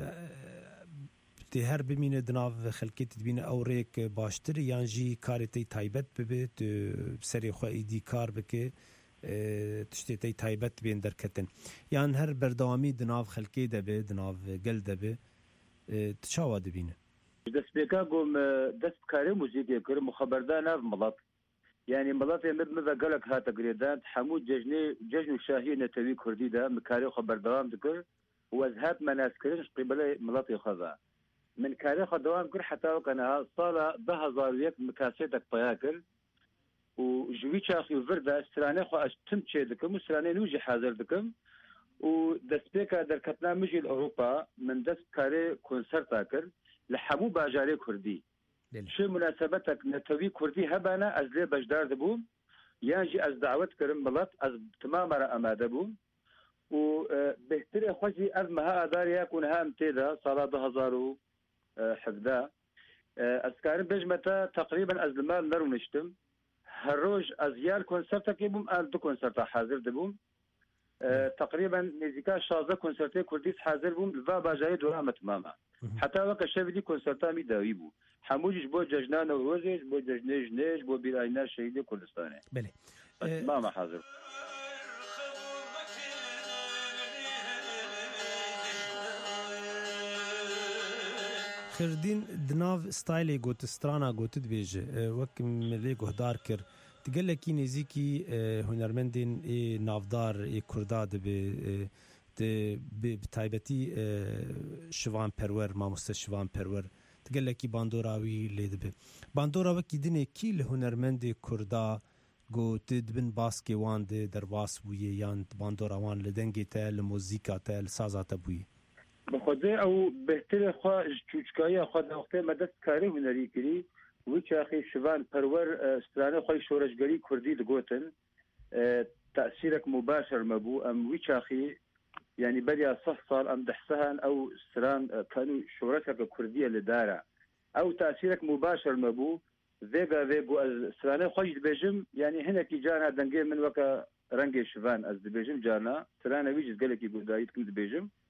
تی هر ببینه دناو خلکی تبینه اورک باشتر یان جی کارتی تایبت ببیت سری خو ایدی کار بکه تشتی تی تایبت بین درکتن یان هر بردوامی دناو خلکی دبه دناو گل دبه تشاوا دبینه دست بکا قوم دست کاری موزیکی کر مخبردان اف ملط يعني ملط يمد مذا قالك هاتا قريدان حمود ججني ججن شاهي نتوي كردي دا مكاري خبر دوام ذكر وازهات مناس كرنش قبل ملط يخذا من كاريخ دوام كر حتى وكان صالة ده هزار ويك مكاسيتك بياكل وجوي شاخي وفردا استراني خو اشتم شي دكم استراني نوجي حاضر دكم ودسبيكا دركتنا مجي لاوروبا من دس كاري كونسرت اكل لحمو باجاري كردي شو مناسبتك نتوي كردي هبانا از لي بجدار دبوم ياجي از دعوت كرم بلط از تمام را اماده بوم وبهتري خوشي از مها ادار يكون هام تيدا صالة ده هزارو حفظا اسكارن بجمتا تقريبا از المال نرو نشتم هالروج ازيال كونسرتا كيبوم ال دو كونسرتا حاضر دبوم تقريبا نزيكا شازا كونسرتي كرديس حاضر بوم الفا باجاي دورامة تماما حتى وقت شافدي كونسرتا مي داويبو حموجش بو ججنا نوروزيش بو ججني جنيش بو بيراينا شهيدي كردستاني بلي تماما حاضر خردين دناف ستايلي قوت سترانا قوت دبيج وك ملي قهدار كر تقول لك نزيكي هنرمندين اي نافدار اي كرداد ب بتايبتي شوان پرور ما مستشوان پرور تقول لك باندوراوي ليدب باندوراوي كيدني كي الهنرمند كردا قوت دبن باسكي وان درباس بوي يان باندوراوان لدنگي تال موزيكا تال سازات بوي بخوده او بهتر خوا چوچکایی خوا داخته مدد کاری هنری کری ویچ اخی شوان پرور استرانه خوی شورشگری کردی دگوتن تأثیرك مباشر مبو ام ویچ اخی يعني بدي صح صار ام دحسهن او استران كانوا شورشك كردية لدارة او تأثيرك مباشر مبو ذيقا ذيقو استرانه خوش دبيجم يعني هنا كي جانا دنقي من وكا رنقي شوان از دبيجم جانا استرانه ويجز قالك يقول دايت كم دبيجم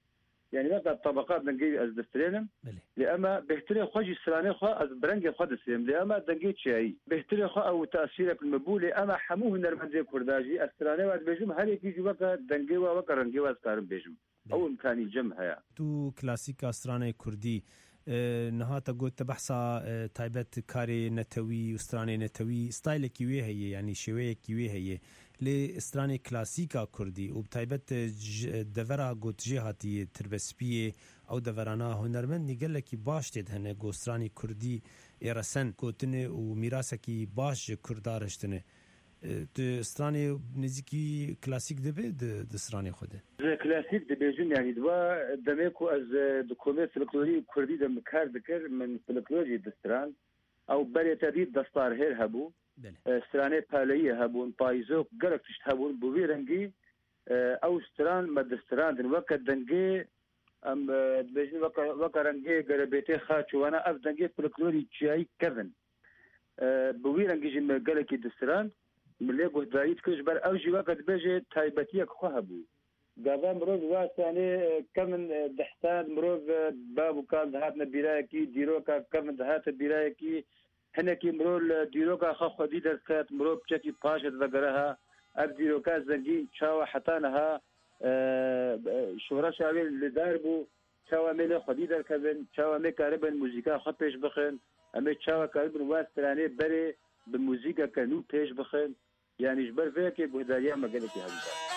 يعني مثلا طبقات دنجي از دسترينم لأما بهتري خوجي سراني خو از برنج خو دسيم لأما دنجي شيء بهتري خو أو تأثيرك المبول لأما حموه نرمزي كرداجي السراني واد بيجم هل يجي جوكا دنجي وكرنجي واسكارم بيجم أو إمكاني جم هيا تو كلاسيكا سراني كردي نهاتا قلت بحثا تايبت كاري نتوي وستراني نتوي ستايل كيوي هي يعني شوية كيوي هي لستراني كلاسيكا كردي وبتايبت دفرا قلت جهاتي تربسبية أو دفرانا هنرمند نقل لكي باش تدهنه قوستراني كردي إرسن قلتنه وميراسكي باش كردارشتنه ستراني نزيكي كلاسيك دبي د ستراني خوده كلاسيك دبي جن يعني دوا دميكو از دكومي فلكلوري كردي دم كار ذكر من فلكلوري دستران او بري تديد دستار هير هبو ستراني باليه هبون بايزوك قرق تشتهبون بوي رنجي او ستران مدستران دن وقت دنجي ام بيجن وقت وقت رنجي قربيتي خاچو وانا اف دنجي فلكلوري جاي كذن بوي رنجي جن قرق دستران ملي قدايت كش بر او جي وقت بيجي تايبتيك خهبو قابا مروز واساني كمن دحسان مروز بابو كان دهاتنا برايكي ديروكا كمن دهات برايكي هنكي مرول ديروكا خا خدي دركات مرو بشكي باشا ذكرها اب ديروكا زنجي شاوا حتانها شهرة شاوي اللي داربو شاوا ميلي خدي دركبن شاوا مي كاربن موزيكا خا بيش بخن امي شاوا كاربن واستراني بري بموزيكا كانو بيش بخن يعني جبر فيك بهدايا ما قالك يا هذا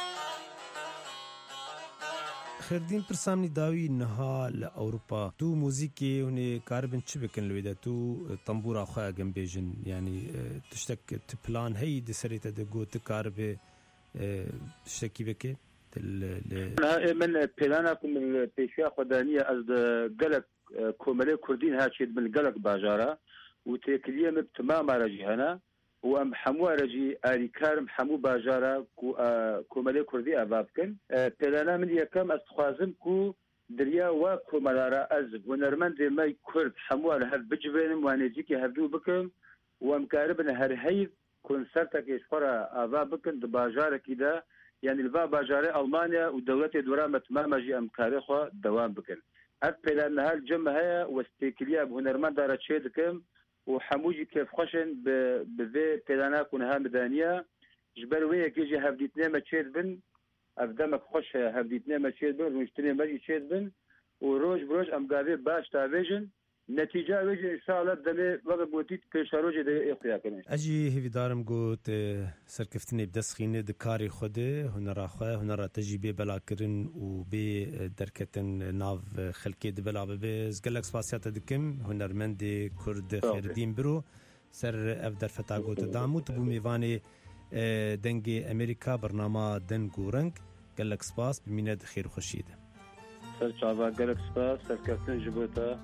خردين برسامني داوي نها لأوروبا تو موسيقى هني كاربن شبكن لويدا تو طنبورة خويا جنبيجن يعني تشتك تبلان هي دسريتا دقو تكارب تشتكي بكي من بلانكم من بيشيا خدانية از قلق كومالي كردين هاشيد من قلق باجارة وتكلية تمام رجي هنا وام حمو رجي اريكارم حمو باجارا كو كومالي كردي ابابكن تلانا من يكم استخوازم كو دريا و كومالارا از ونرمند ماي كرد حمو هر بجبن وانيجيكي هردو بكم وامكاربن هر هي كونسرتك يشفرا ابابكن باجارا كده يعني البا باجاري المانيا ودولة دورا تمام جي امكاري خو دوام بكن هاد بلان هال جمع هي واستيكليا بهنرمند دارا تشيدكم وحموجي كيف خشن بذي بلانا كونها مدانية جبر ويا كيجي هفديتنا ما تشيد بن أفدامك خش هفديتنا ما تشيد بن ومشتري ما تشيد بن وروج بروج أم قابي باش تابيجن نتيجة ويجي إن شاء الله دمي وقت بوتيت كيشاروجي ده إخويا كنش أجي هفي دارم قوت سركفتني بدسخيني دكاري خده هنرا خواه هنرا تجيبي بلا كرن وبي دركتن ناف خلقي دبلا ببيز قلق سباسيات دكم هنرمندي كرد خيردين برو سر أفدر فتا قوت دامو تبو ميواني دنجي أمريكا برنامه دنگو رنگ قلق سباس بميند خير خشيده سر چاوا قلق سباس سركفتن جبوتا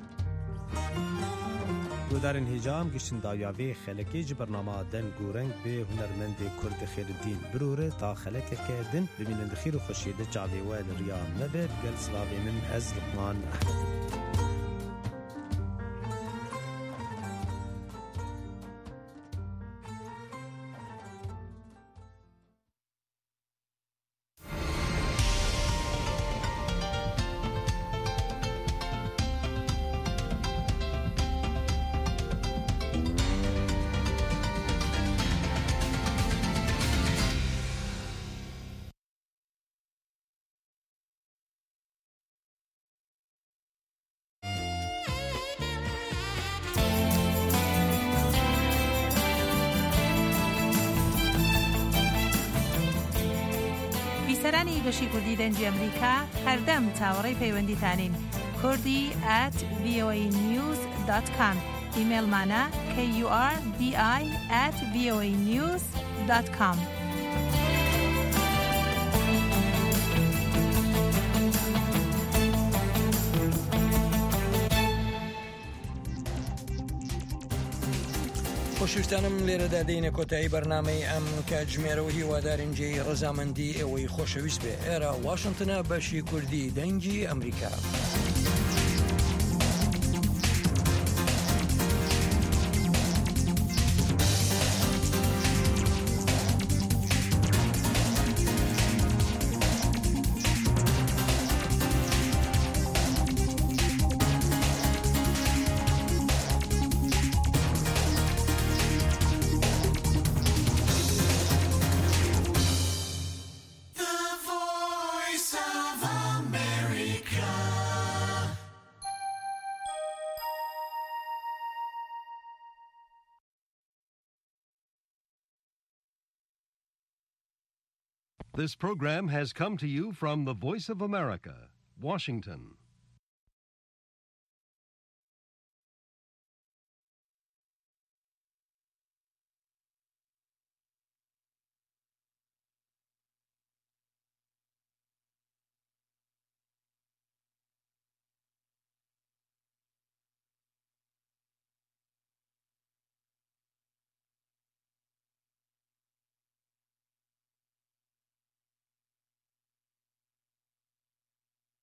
گودارن هجام گشتن داویاوی خلکی ج برنامه دن گورنگ به هنرمند کرد خیردین بروره تا خلک کردن ببینند خیر و خوشیده جاوی و ریا مبد گل سلاوی من از لقمان احمد سەرانی بەشی کوردی دەنجی ئەمریکا هەردەم چاوەڕێی پەیوەندیتانین کوردی ئەت ڤی ئۆ ای نیوز دات کام ئیمێلمانە کە یو ئار دی ئای ئەت ڤی ئۆ ای نیوز دات کام. خۆشویستانم لێرەدا دێنە کۆتایی بەرنامەی ئەم کاتژمێرەوە هیوادارنجی ڕەزامەندی ئەوەی خۆشەویست بێ ئێرە واشنگتنە بەشی کوردی دەنگی ئەمریکا. This program has come to you from the Voice of America, Washington.